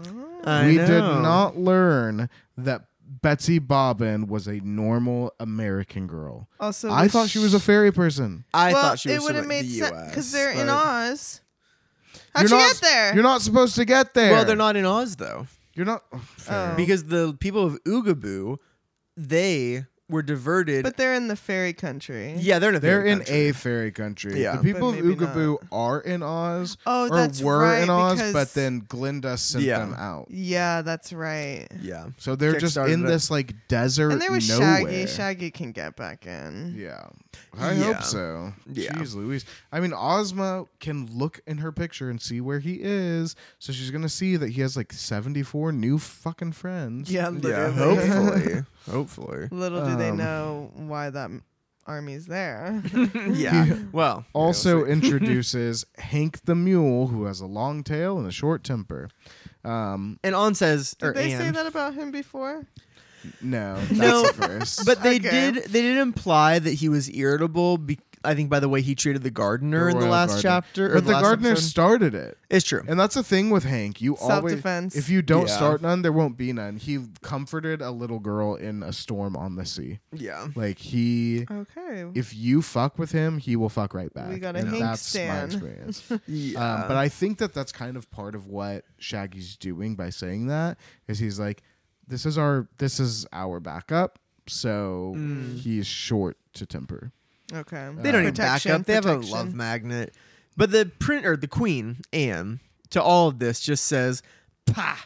I we know. did not learn that Betsy Bobbin was a normal American girl. Also, I was thought she was a fairy person. I well, thought she was it would from have like, made the sense U S because they're in but- Oz. How'd You're you not- get there? You're not supposed to get there. Well, they're not in Oz though, You're not. oh, fair. Oh. because the people of Oogaboo, they were diverted. But they're in the fairy country. yeah, they're in a They're fairy in country. a fairy country. Yeah. The people of But maybe Oogaboo are in Oz. Oh, or that's were right, in Oz, because- but then Glinda sent Yeah. them out. Yeah, that's right. Yeah, So they're just Kickstarted in it. this like desert And there was nowhere. Shaggy. Shaggy can get back in. Yeah. I Yeah. hope so. Yeah. Jeez Louise. I mean, Ozma can look in her picture and see where he is. So she's going to see that he has like seventy-four new fucking friends. Yeah, yeah. literally. Hopefully, hopefully. Little do they Um, know why that m- army's there. yeah. Well, Also we'll see. introduces Hank the Mule, who has a long tail and a short temper. Um, and On says, or Did they say Anne, that about him before? no, that's No, the first. but they Okay. did. They did imply that he was irritable. Be- I think by the way he treated the gardener The in the royal last gardener. chapter. or But the last gardener episode. started it. It's true. And that's the thing with Hank. You always, Self-defense. if you don't Yeah. start none, there won't be none. He comforted a little girl in a storm on the sea. Yeah. Like he, Okay. if you fuck with him, he will fuck right back. We got a And Hank that's stan. my experience. Yeah. um, but I think that that's kind of part of what Shaggy's doing by saying that is he's like, this is our, this is our backup. So Mm. he's short to temper. Okay. They don't need Protection, backup. They have a protection. love magnet. But the print or the queen, Anne, to all of this just says, "Pah."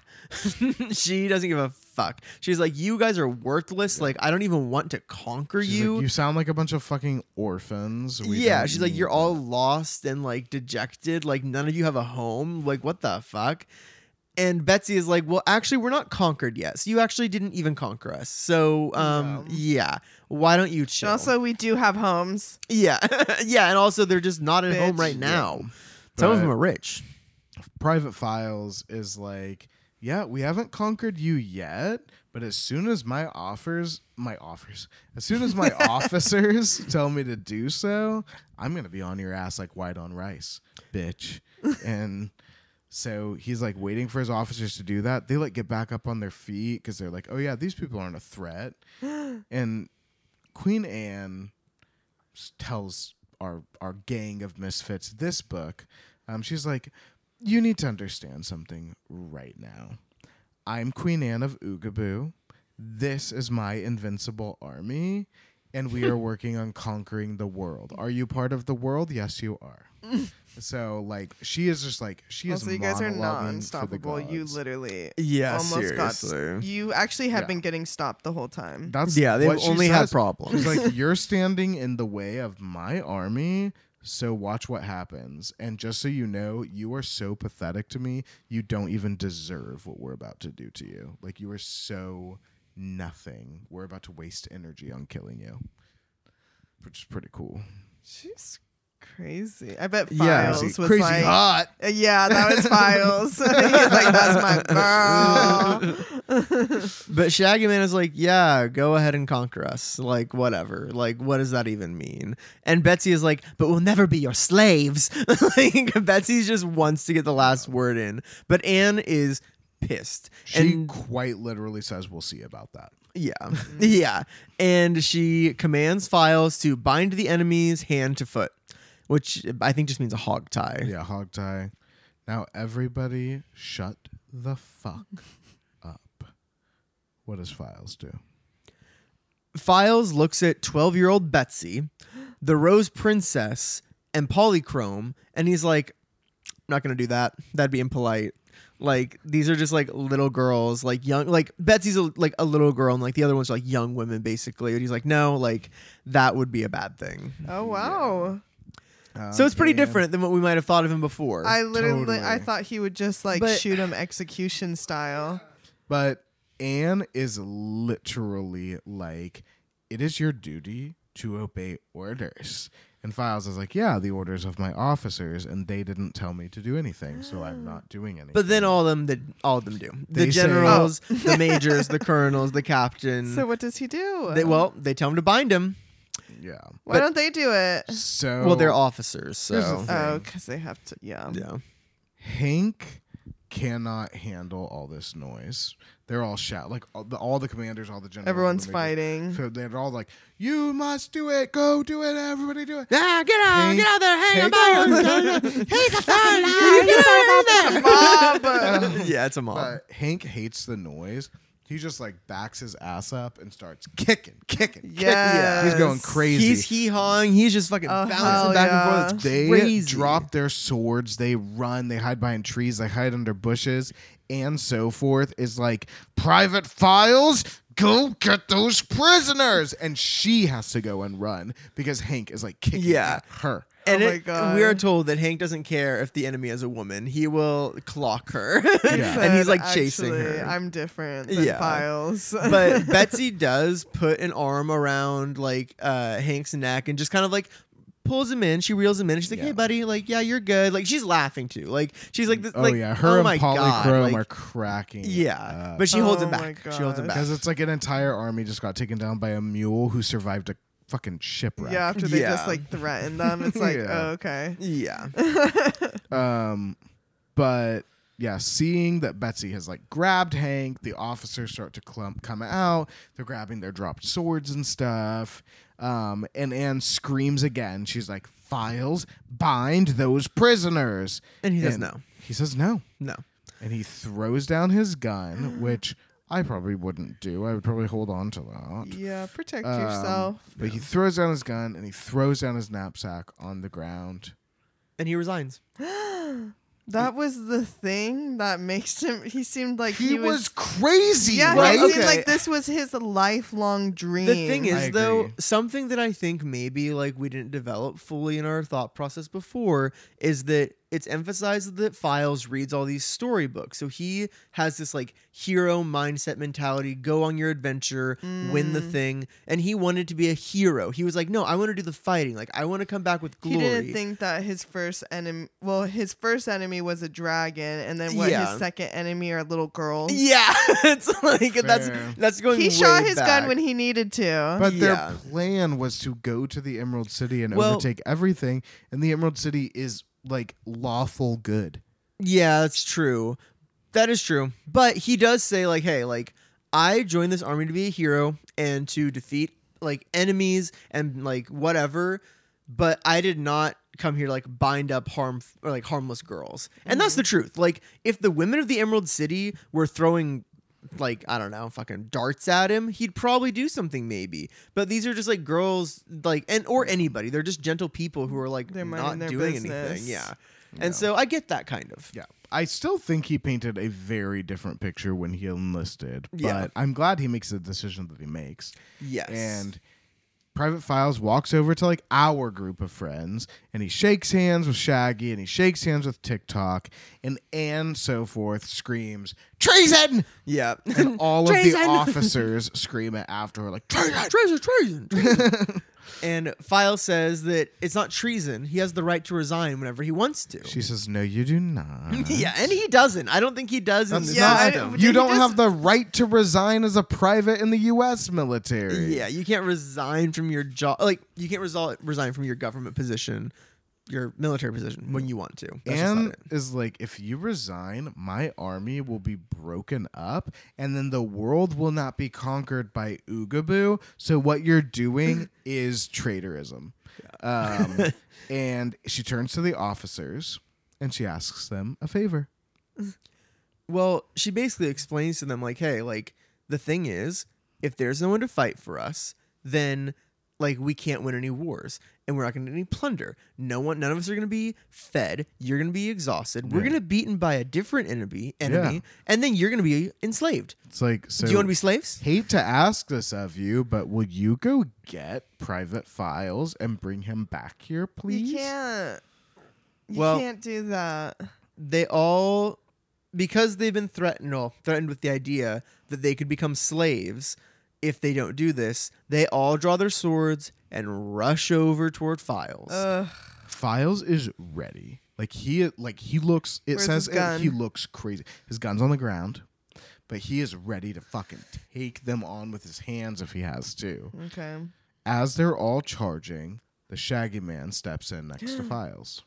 She doesn't give a fuck. She's like, "You guys are worthless. Like, I don't even want to conquer She's you." like, you sound like a bunch of fucking orphans. We yeah, don't she's like, need "You're all that." lost and like dejected. Like, none of you have a home. Like, what the fuck?" And Betsy is like, "Well, actually, we're not conquered yet. So you actually didn't even conquer us. So, um, yeah. Why don't you And chill?" also, we do have homes. yeah, yeah, and also they're just not at home Bitch. right now. Some of But- them are rich. Private Files is like, yeah, we haven't conquered you yet, but as soon as my offers, my offers, as soon as my officers tell me to do so, I'm gonna be on your ass like white on rice, bitch. And so he's like waiting for his officers to do that. They like get back up on their feet because they're like, oh yeah, these people aren't a threat. And Queen Anne s- tells our our gang of misfits this book. Um, she's like, you need to understand something right now. I'm Queen Anne of Oogaboo. This is my invincible army, and we are working on conquering the world. Are you part of the world? Yes, you are. So, like, she is just like she is. Also, you guys are not monologuing for the unstoppable. You gods. literally Yeah, almost got. seriously. You actually have Yeah. been getting stopped the whole time. That's Yeah, they've what she only had says. problems. She's like, you're standing in the way of my army, so watch what happens. And just so you know, you are so pathetic to me, you don't even deserve what we're about to do to you. Like, you are so nothing. We're about to waste energy on killing you. Which is pretty cool. She's Crazy. I bet Yeah. Files was Crazy like, hot. Uh, yeah, that was Files. He's like, that's my girl. But Shaggy Man is like, yeah, go ahead and conquer us. Like, whatever. Like, what does that even mean? And Betsy is like, but we'll never be your slaves. Like, Betsy just wants to get the last word in. But Anne is pissed. She and quite literally says, "We'll see about that." yeah. Yeah. And she commands Files to bind the enemies hand to foot, which I think just means a hog tie. Yeah, hog tie. Now everybody, shut the fuck up. What does Files do? Files looks at twelve-year-old Betsy, the Rose Princess, and Polychrome, and he's like, I'm not going to do that. That'd be impolite. Like, these are just, like, little girls, like, young, like, Betsy's, a, like, a little girl, and, like, the other one's, like, young women, basically. And he's like, no, like, that would be a bad thing. Oh, wow. Um, So it's pretty and- different than what we might have thought of him before. I literally, Totally. I thought he would just like But- shoot him execution style. But Anne is literally like, it is your duty to obey orders. And Files is like, yeah, the orders of my officers, and they didn't tell me to do anything, so I'm not doing anything. But then all of them did, all of them do. They The say- generals, the majors, the colonels, the captain. So what does he do? they, well, they tell him to bind him. yeah. Why but- don't they do it? So Well, they're officers, Here's the so thing. Oh, because they have to. Yeah. yeah. Hank cannot handle all this noise. They're all shout like all the, all the commanders, all the generals. Everyone's all the majors. fighting. So they're all like, "You must do it. Go do it. Everybody do it." Ah, get out, Hank- get out there, hang Hank- about. He's a fella. Mob. Yeah, it's a mob. But Hank hates the noise. He just like backs his ass up and starts kicking, kicking, kicking. Yes. He's going crazy. He's hee hawing. He's just fucking Oh, bouncing hell back yeah. and forth. It's They crazy. drop their swords. They run. They hide behind trees. They hide under bushes, and so forth. Is like, Private Files, go get those prisoners, and she has to go and run because Hank is like kicking Yeah. at her. And Oh my it- God. we are told that Hank doesn't care if the enemy is a woman. He will clock her. Yeah. And he's like Said, chasing "Actually, her. I'm different than Yeah. Files. But Betsy does put an arm around like uh, Hank's neck and just kind of like pulls him in. She reels him in. And she's like, Yeah. "Hey, buddy, like, yeah, you're good." Like, she's laughing too. Like, she's like, this, Oh like, yeah, her oh and my God. Polychrome Like, are cracking. yeah, up. but she holds Oh him my back. She holds him gosh. back. because it's like an entire army just got taken down by a mule who survived a fucking shipwreck. yeah, after they Yeah. just like threaten them, it's like, Yeah. oh, okay. Yeah. Um, but yeah, seeing that Betsy has like grabbed Hank, the officers start to clump come out. They're grabbing their dropped swords and stuff. Um, and Anne screams again. She's like, "Files, bind those prisoners." And he says And no. He says no, No. and he throws down his gun, which I probably wouldn't do. I would probably hold on to that. Yeah, protect Um, yourself. But he throws down his gun and he throws down his knapsack on the ground. And he resigns. That was the thing that makes him. He seemed like He, he, was, crazy, Yeah, right? it seemed Okay. like this was his lifelong dream. The thing I is, though, agree. something that I think maybe like we didn't develop fully in our thought process before is that it's emphasized that Files reads all these storybooks. So he has this like hero mindset mentality, go on your adventure, win the Mm. thing. And he wanted to be a hero. He was like, no, I want to do the fighting. Like, I want to come back with he glory. didn't think that his first enemy. Well, his first enemy was a dragon, and then what? Yeah. His second enemy are little girls. Yeah, it's like that's Fair. that's going. He way shot his back. gun when he needed to. But Yeah. their plan was to go to the Emerald City and Well- overtake everything, and the Emerald City is like lawful good. Yeah, that's true. That is true. But he does say like, hey, like I joined this army to be a hero and to defeat like enemies and like whatever, but I did not come here to like bind up harm or like harmless girls. And that's the truth. Like if the women of the Emerald City were throwing like I don't know, fucking darts at him, he'd probably do something maybe. But these are just like girls like and or anybody. They're just gentle people who are like They're not minding their doing business. anything. Yeah. Yeah. And so I get that kind of. Yeah. I still think he painted a very different picture when he enlisted, but Yeah. I'm glad he makes the decision that he makes. Yes. And Private Files walks over to like our group of friends and he shakes hands with Shaggy and he shakes hands with TikTok and and so forth screams, "Treason!" Yeah. And all of the Treason! officers scream it after her like, "Treason!" Treason, treason, treason. And File says that it's not treason. He has the right to resign whenever he wants to. She says, "No, you do not." Yeah, and he doesn't. I don't think he does in That's the Yeah, I- system. Did You he don't just- have the right to resign as a private in the U S military. Yeah, you can't resign from your job. Like you can't resol- resign from your government position, your military position when you want to. That's just And not it. is like, if you resign, my army will be broken up, and then the world will not be conquered by Oogaboo. So what you're doing is traitorism. Um, and she turns to the officers and she asks them a favor. Well, she basically explains to them like, hey, like the thing is, if there's no one to fight for us, then like we can't win any wars and we're not going to get any plunder. No one, none of us are going to be fed. You're going to be exhausted. We're Yeah. going to be beaten by a different enemy, enemy, Yeah. and then you're going to be enslaved. It's like, so Do you want to be slaves? hate to ask this of you, but will you go get Private Files and bring him back here, please? You can't. You Well- can't do that. They all, because they've been threatened, no, threatened with the idea that they could become slaves if they don't do this, they all draw their swords and rush over toward Files. Ugh. Files is ready. Like he like he looks it Where's says his it, gun? he looks crazy. His gun's on the ground, but he is ready to fucking take them on with his hands if he has to. Okay. As they're all charging, the Shaggy Man steps in next to Files.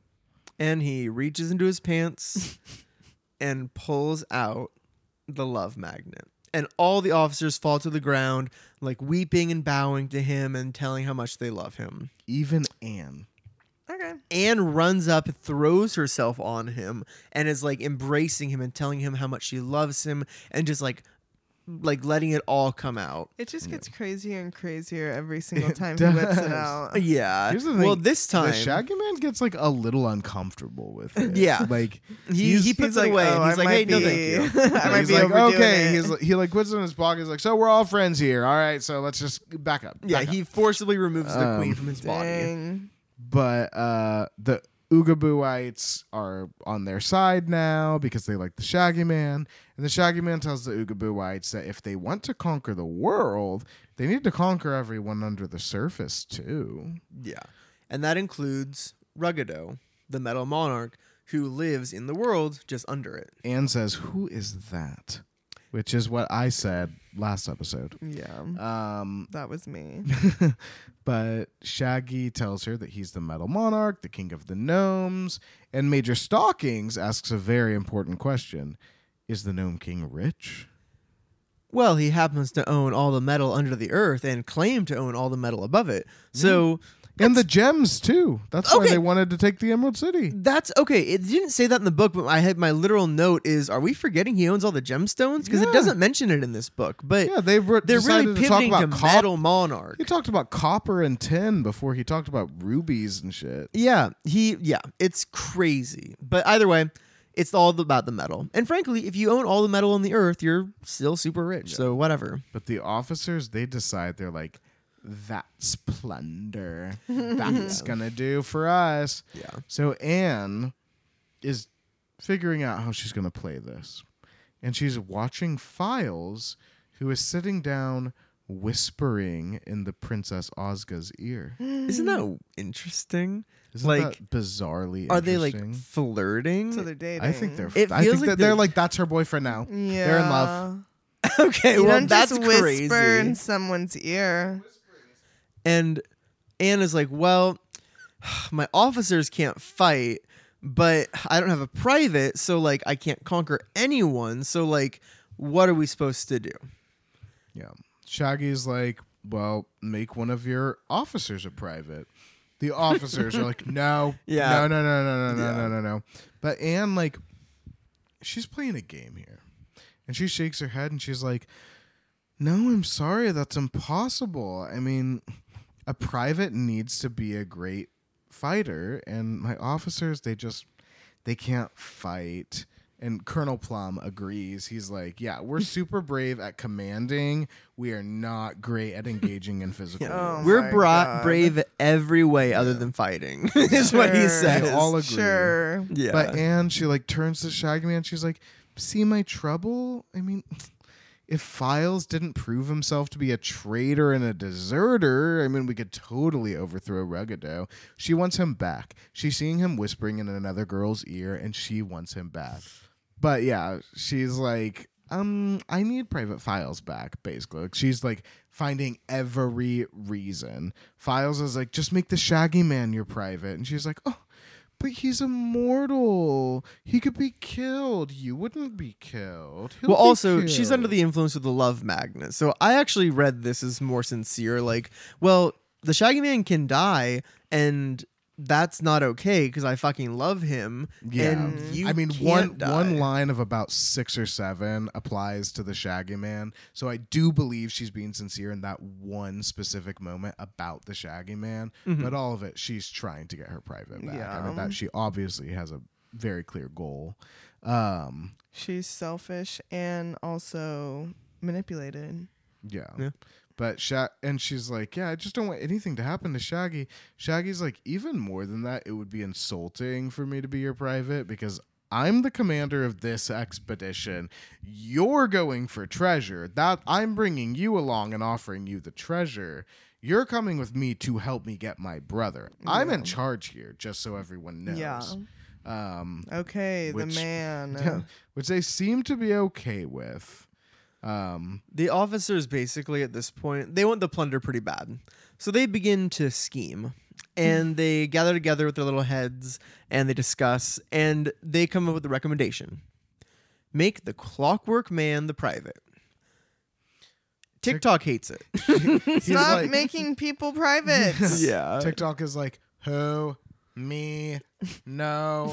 And he reaches into his pants and pulls out the love magnet. And all the officers fall to the ground, like weeping and bowing to him and telling how much they love him. Even Anne. Okay. Anne runs up, throws herself on him, and is like embracing him and telling him how much she loves him and just like like letting it all come out. It just gets crazier and crazier every single It time he whips does. it out. Yeah. Here's the thing. Well, this time The Shaggy Man gets like a little uncomfortable with it. Yeah. Like he, he's- he puts He's it away "Oh, and he's I like, "Hey, might no, be- thank you." I might he's be like, overdoing okay. it. He's like, he like puts it in his pocket. He's like, so we're all friends here. All right, so let's just back up. Yeah, back up. he forcibly removes the Um, queen from his body. Dang. But uh, the Oogabooites are on their side now because they like the Shaggy Man. And the Shaggy Man tells the Oogabooites that if they want to conquer the world, they need to conquer everyone under the surface too. Yeah. And that includes Ruggedo, the metal monarch who lives in the world just under it. Anne says, "Who is that?" Which is what I said last episode. Yeah. Um, That was me. but Shaggy tells her that he's the Metal Monarch, the king of the gnomes, and Major Stockings asks a very important question. Is the Gnome King rich? Well, he happens to own all the metal under the earth and claim to own all the metal above it. So And the gems, too. That's why Okay. they wanted to take the Emerald City. that's okay. It didn't say that in the book, but I had my literal note is: are we forgetting he owns all the gemstones? Because Yeah. it doesn't mention it in this book. But Yeah, they were they're decided really to talk pivoting to about cop- metal monarch. He talked about copper and tin before he talked about rubies and shit. Yeah, he yeah, it's crazy. But either way, it's all about the metal. And frankly, if you own all the metal on the earth, you're still super rich. So whatever. But the officers, they decide they're like, that's plunder. That's gonna do for us. Yeah. So Anne is figuring out how she's gonna play this. And she's watching Files, who is sitting down whispering in the Princess Ozga's ear. Isn't that interesting? Isn't Like, that bizarrely Are they like interesting? flirting? So they're dating. I think they're It I feels think like that they're they're- like that's her boyfriend now. Yeah. They're in love. okay, You well don't that's just whisper crazy. in someone's ear. And Anne is like, well, my officers can't fight, but I don't have a private, so like I can't conquer anyone. So like, what are we supposed to do? Yeah. Shaggy's like, well, make one of your officers a private. The officers are like, no, Yeah. no, no, no, no, no, no, Yeah. no, no, no. But Anne, like, she's playing a game here. And she shakes her head and she's like, no, I'm sorry, that's impossible. I mean, a private needs to be a great fighter, and my officers, they just, they can't fight. And Colonel Plum agrees. He's like, yeah, we're super brave at commanding. We are not great at engaging in physical Oh war. We're my bra- God. brave every way other than fighting, is what he Sure. says. They all agree. Sure. yeah. But Anne, she like turns to Shaggy Man. She's like, see my trouble? I mean, if Files didn't prove himself to be a traitor and a deserter, I mean, we could totally overthrow Ruggado. She wants him back. She's seeing him whispering in another girl's ear, and she wants him back. But yeah, she's like, um, I need Private Files back, basically. Like, she's like finding every reason. Files is like, just make the Shaggy Man your private. And she's like, oh, but he's immortal. He could be killed. You wouldn't be killed. He'll Well, be also, she's killed." under the influence of the love magnet. So I actually read this as more sincere. Like, well, the Shaggy Man can die, and that's not okay because I fucking love him. Yeah. And you I mean, can't one die. one line of about six or seven applies to the Shaggy Man. So I do believe she's being sincere in that one specific moment about the Shaggy Man. Mhm. But all of it, she's trying to get her private back. I Yeah. mean, that she obviously has a very clear goal. Um, She's selfish and also manipulated. yeah. Yeah. But Sha- and she's like, yeah, I just don't want anything to happen to Shaggy. Shaggy's like, even more than that, it would be insulting for me to be your private because I'm the commander of this expedition. You're going for treasure. That I'm bringing you along and offering you the treasure. You're coming with me to help me get my brother. I'm in Yeah. charge here, just so everyone knows. Yeah. Um, Okay, Which- the man. yeah, which they seem to be okay with. Um, The officers basically at this point, they want the plunder pretty bad. So they begin to scheme and they gather together with their little heads and they discuss and they come up with a recommendation. Make the Clockwork Man the private. TikTok hates it. he's Stop like- making people privates. Yeah. TikTok is like, who? Me? No.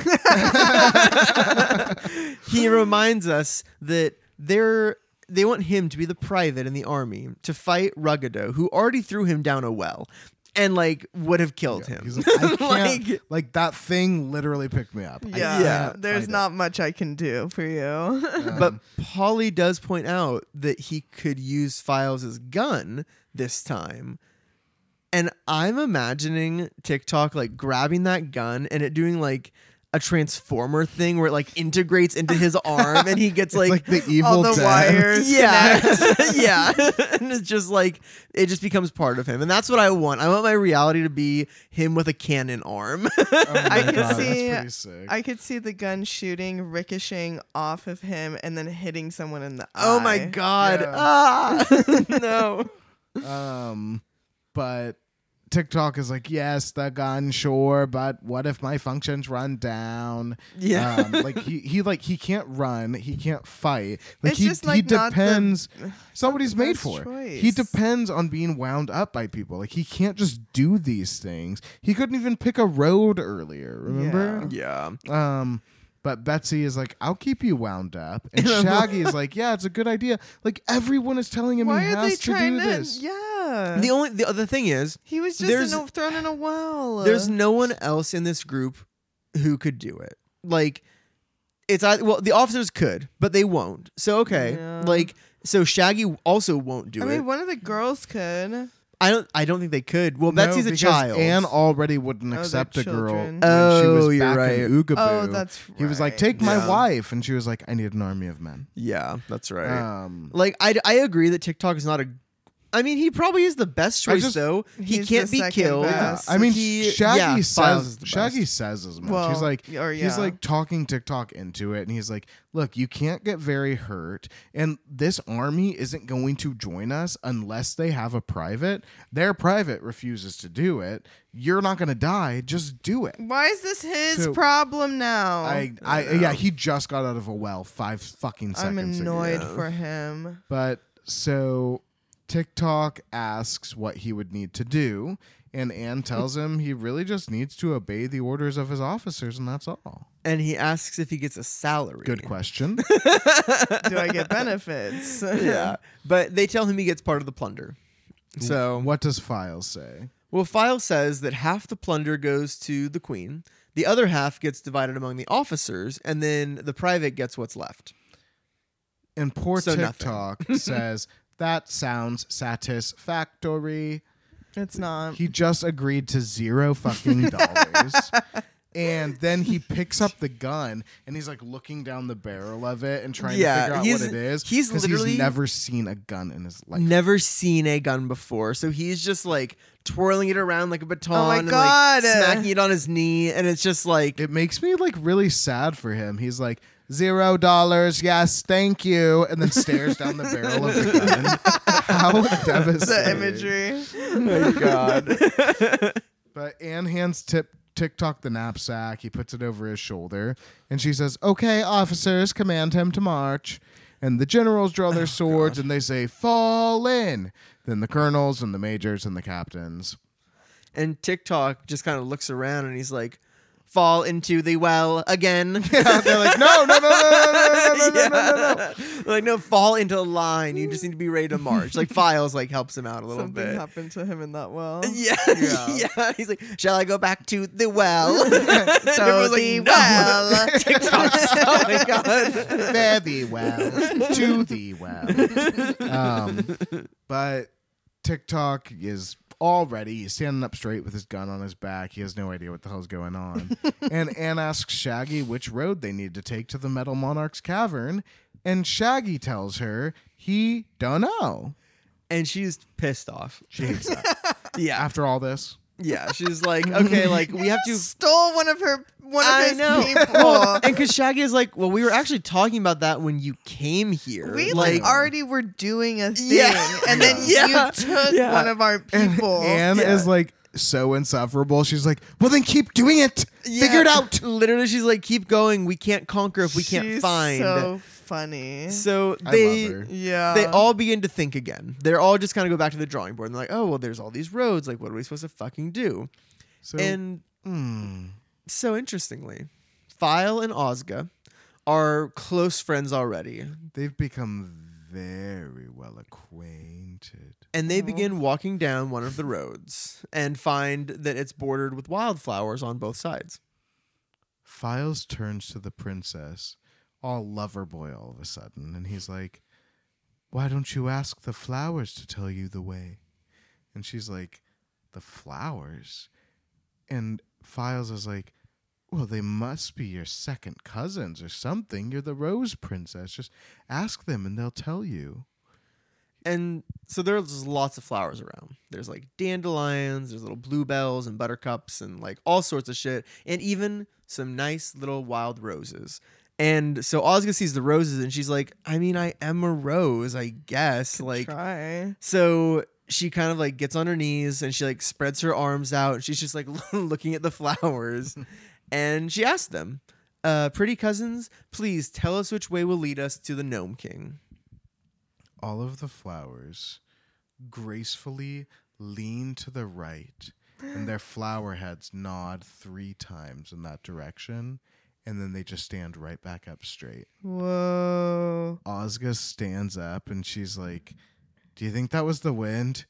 He reminds us that they're they want him to be the private in the army to fight Ruggado, who already threw him down a well and like would have killed him. He's like, I can't, Like- like, that thing literally picked me up. I Yeah, can't there's fight it. not much I can do for you. Um, But Polly does point out that he could use Files' gun this time. And I'm imagining TikTok like grabbing that gun and it doing like a transformer thing where it like integrates into his arm and he gets it's like, like, the evil All the Dead. wires. yeah, connect. yeah. And it's just like it just becomes part of him. And that's what I want. I want my reality to be him with a cannon arm. Oh my I could God, see- That's pretty sick. I could see the gun shooting, ricocheting off of him, and then hitting someone in the Oh my eye. god. Yeah. Ah. No. um, but TikTok is like, yes, the gun, sure, but what if my functions run down? Yeah. Um, like he, he like he can't run, he can't fight. Like It's he, just, he like, not the- depends. Somebody's made best for. choice. He depends on being wound up by people. Like he can't just do these things. He couldn't even pick a road earlier. Remember? Yeah. Um, but Betsy is like, I'll keep you wound up, and Shaggy is like, yeah, it's a good idea. Like everyone is telling him Why he are has they to trying do to? this. Yeah. The only the other thing is he was just there's- in a, thrown in a well. there's no one else in this group who could do it. Like it's either, well the officers could, but they won't. So okay. Yeah. Like so Shaggy also won't do I it. mean, one of the girls could. I don't I don't think they could. Well, No, Betsy's a because child. Anne already wouldn't Oh, they're accept a girl children. when she Oh, was you're back right. in Oogaboo. Oh, that's He was like, right. take my Yeah. wife, and she was like, I need an army of men. Yeah, that's right. Um, Like I, I agree that TikTok is not a I mean, he probably is the best I choice just- though. He He's can't the be second killed. best. I mean, He- Shaggy yeah, Files says is the Shaggy best. says as much. Well, he's like, or he's yeah. like talking TikTok into it, and he's like, "Look, you can't get very hurt, and this army isn't going to join us unless they have a private. Their private refuses to do it. You're not going to die. Just do it." Why is this his So- problem now? I, I, yeah, he just got out of a well five fucking I'm seconds ago. annoyed Yeah. for him. But so TikTok asks what he would need to do, and Anne tells him he really just needs to obey the orders of his officers, and that's all. And he asks if he gets a salary. Good question. Do I get benefits? Yeah. But they tell him he gets part of the plunder. So what does Files say? well, File says that half the plunder goes to the queen, the other half gets divided among the officers, and then the private gets what's left. And poor So nothing. TikTok says, that sounds satisfactory. It's not. He just agreed to zero fucking dollars. And then he picks up the gun and he's like looking down the barrel of it and trying Yeah, to figure out he's- what it is. he's 'cause literally- he's never seen a gun in his life. Never seen a gun before, so he's just like twirling it around like a baton Oh my and God. like smacking it on his knee, and it's just like It makes me like really sad for him. He's like, zero dollars, yes, thank you, and then stares down the barrel of the gun. How devastating. The imagery. oh my god. But Anne hands Tip TikTok the knapsack. He puts it over his shoulder, and she says, "Okay, officers, command him to march." And the generals draw their swords, and they say, "Fall in." Then the colonels and the majors and the captains. And TikTok just kind of looks around and he's like, "Fall into the well again." Yeah, they're like, "No, no, no, no, no, no, no, no, no, no, no." Like, no, fall into a line. You just need to be ready to march. Like, Files like helps him out a little Something bit. happened to him in that well. Yeah, Yeah. yeah. He's like, "Shall I go back to the well?" So Everyone's like, the "No." well. TikTok. Oh my god. Fare thee well, to thee well. Um, but TikTok is all ready. He's standing up straight with his gun on his back. He has no idea what the hell's going on. And Anne asks Shaggy which road they need to take to the Metal Monarch's cavern. And Shaggy tells her he don't know. And she's pissed off. She hates that. Yeah, After all this, yeah. She's like, okay, like we have to. Stole one of her one of I his know. people. Well, and because Shaggy is like, well, we were actually talking about that when you came here. We like, like already were doing a thing, Yeah. and then Yeah. you took Yeah. one of our and people. Anne Yeah. is like so insufferable. She's like, well, then keep doing it. yeah. Figure it out. Literally, she's like, keep going. We can't conquer if we can't She's find. So funny. So I they love her. Yeah. they all begin to think again. They're all just kind of go back to the drawing board and they're like, oh well, there's all these roads. Like, what are we supposed to fucking do? So, And hmm. so interestingly, File and Ozga are close friends already. They've become very well acquainted. And they Aw. begin walking down one of the roads and find that it's bordered with wildflowers on both sides. Files turns to the princess, all lover boy all of a sudden, and he's like, why don't you ask the flowers to tell you the way? And she's like, the flowers? And Files is like, well, they must be your second cousins or something. You're the Rose Princess. Just ask them and they'll tell you. And so there's lots of flowers around. There's like dandelions, there's little bluebells and buttercups and like all sorts of shit. And even some nice little wild roses. And so Ozga sees the roses and she's like, I mean, I am a rose, I guess. Could like, try. so she kind of like gets on her knees and she like spreads her arms out and she's just like looking at the flowers. And she asks them, uh, pretty cousins, please tell us which way will lead us to the Gnome King. All of the flowers gracefully lean to the right, and their flower heads nod three times in that direction, and then they just stand right back up straight. Whoa. Ozga stands up, and she's like, do you think that was the wind?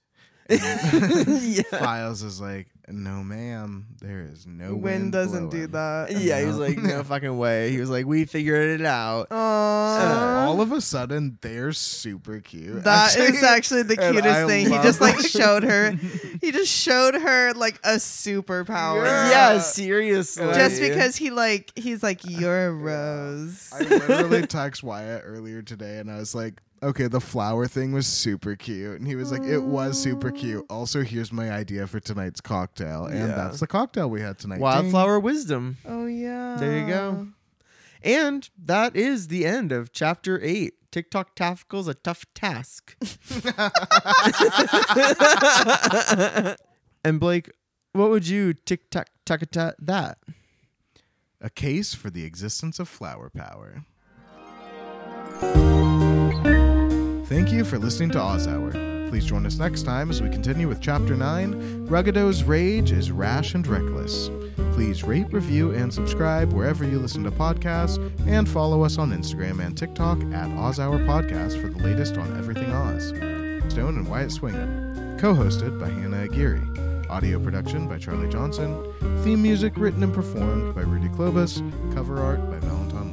Yeah. Files is like, no, ma'am. There is no wind. Wind doesn't do blowing." that. Yeah, he was No. like, no fucking way. He was like, we figured it out. And Aww. all of a sudden, they're super cute. That is Actually, actually the and cutest I thing. He love just like it. showed her. He just showed her like a superpower. Yeah. Yeah, seriously. Just because he like he's like you're a rose. I literally texted Wyatt earlier today, and I was like, okay, the flower thing was super cute. And he was like, it was super cute. Also, here's my idea for tonight's cocktail. And Yeah. that's the cocktail we had tonight. Wildflower wisdom. Oh yeah. There you go. And that is the end of chapter eight. TikTok Tactical's a tough task. And Blake, what would you tic tac tac tac that? A case for the existence of flower power. Thank you for listening to Oz Hour. Please join us next time as we continue with Chapter nine, Ruggido's Rage is Rash and Reckless. Please rate, review, and subscribe wherever you listen to podcasts, and follow us on Instagram and TikTok at Oz Hour Podcast for the latest on everything Oz. Stone and Wyatt Swingham. Co-hosted by Hannah Aguirre. Audio production by Charlie Johnson. Theme music written and performed by Rudy Klobus. Cover art by Valentin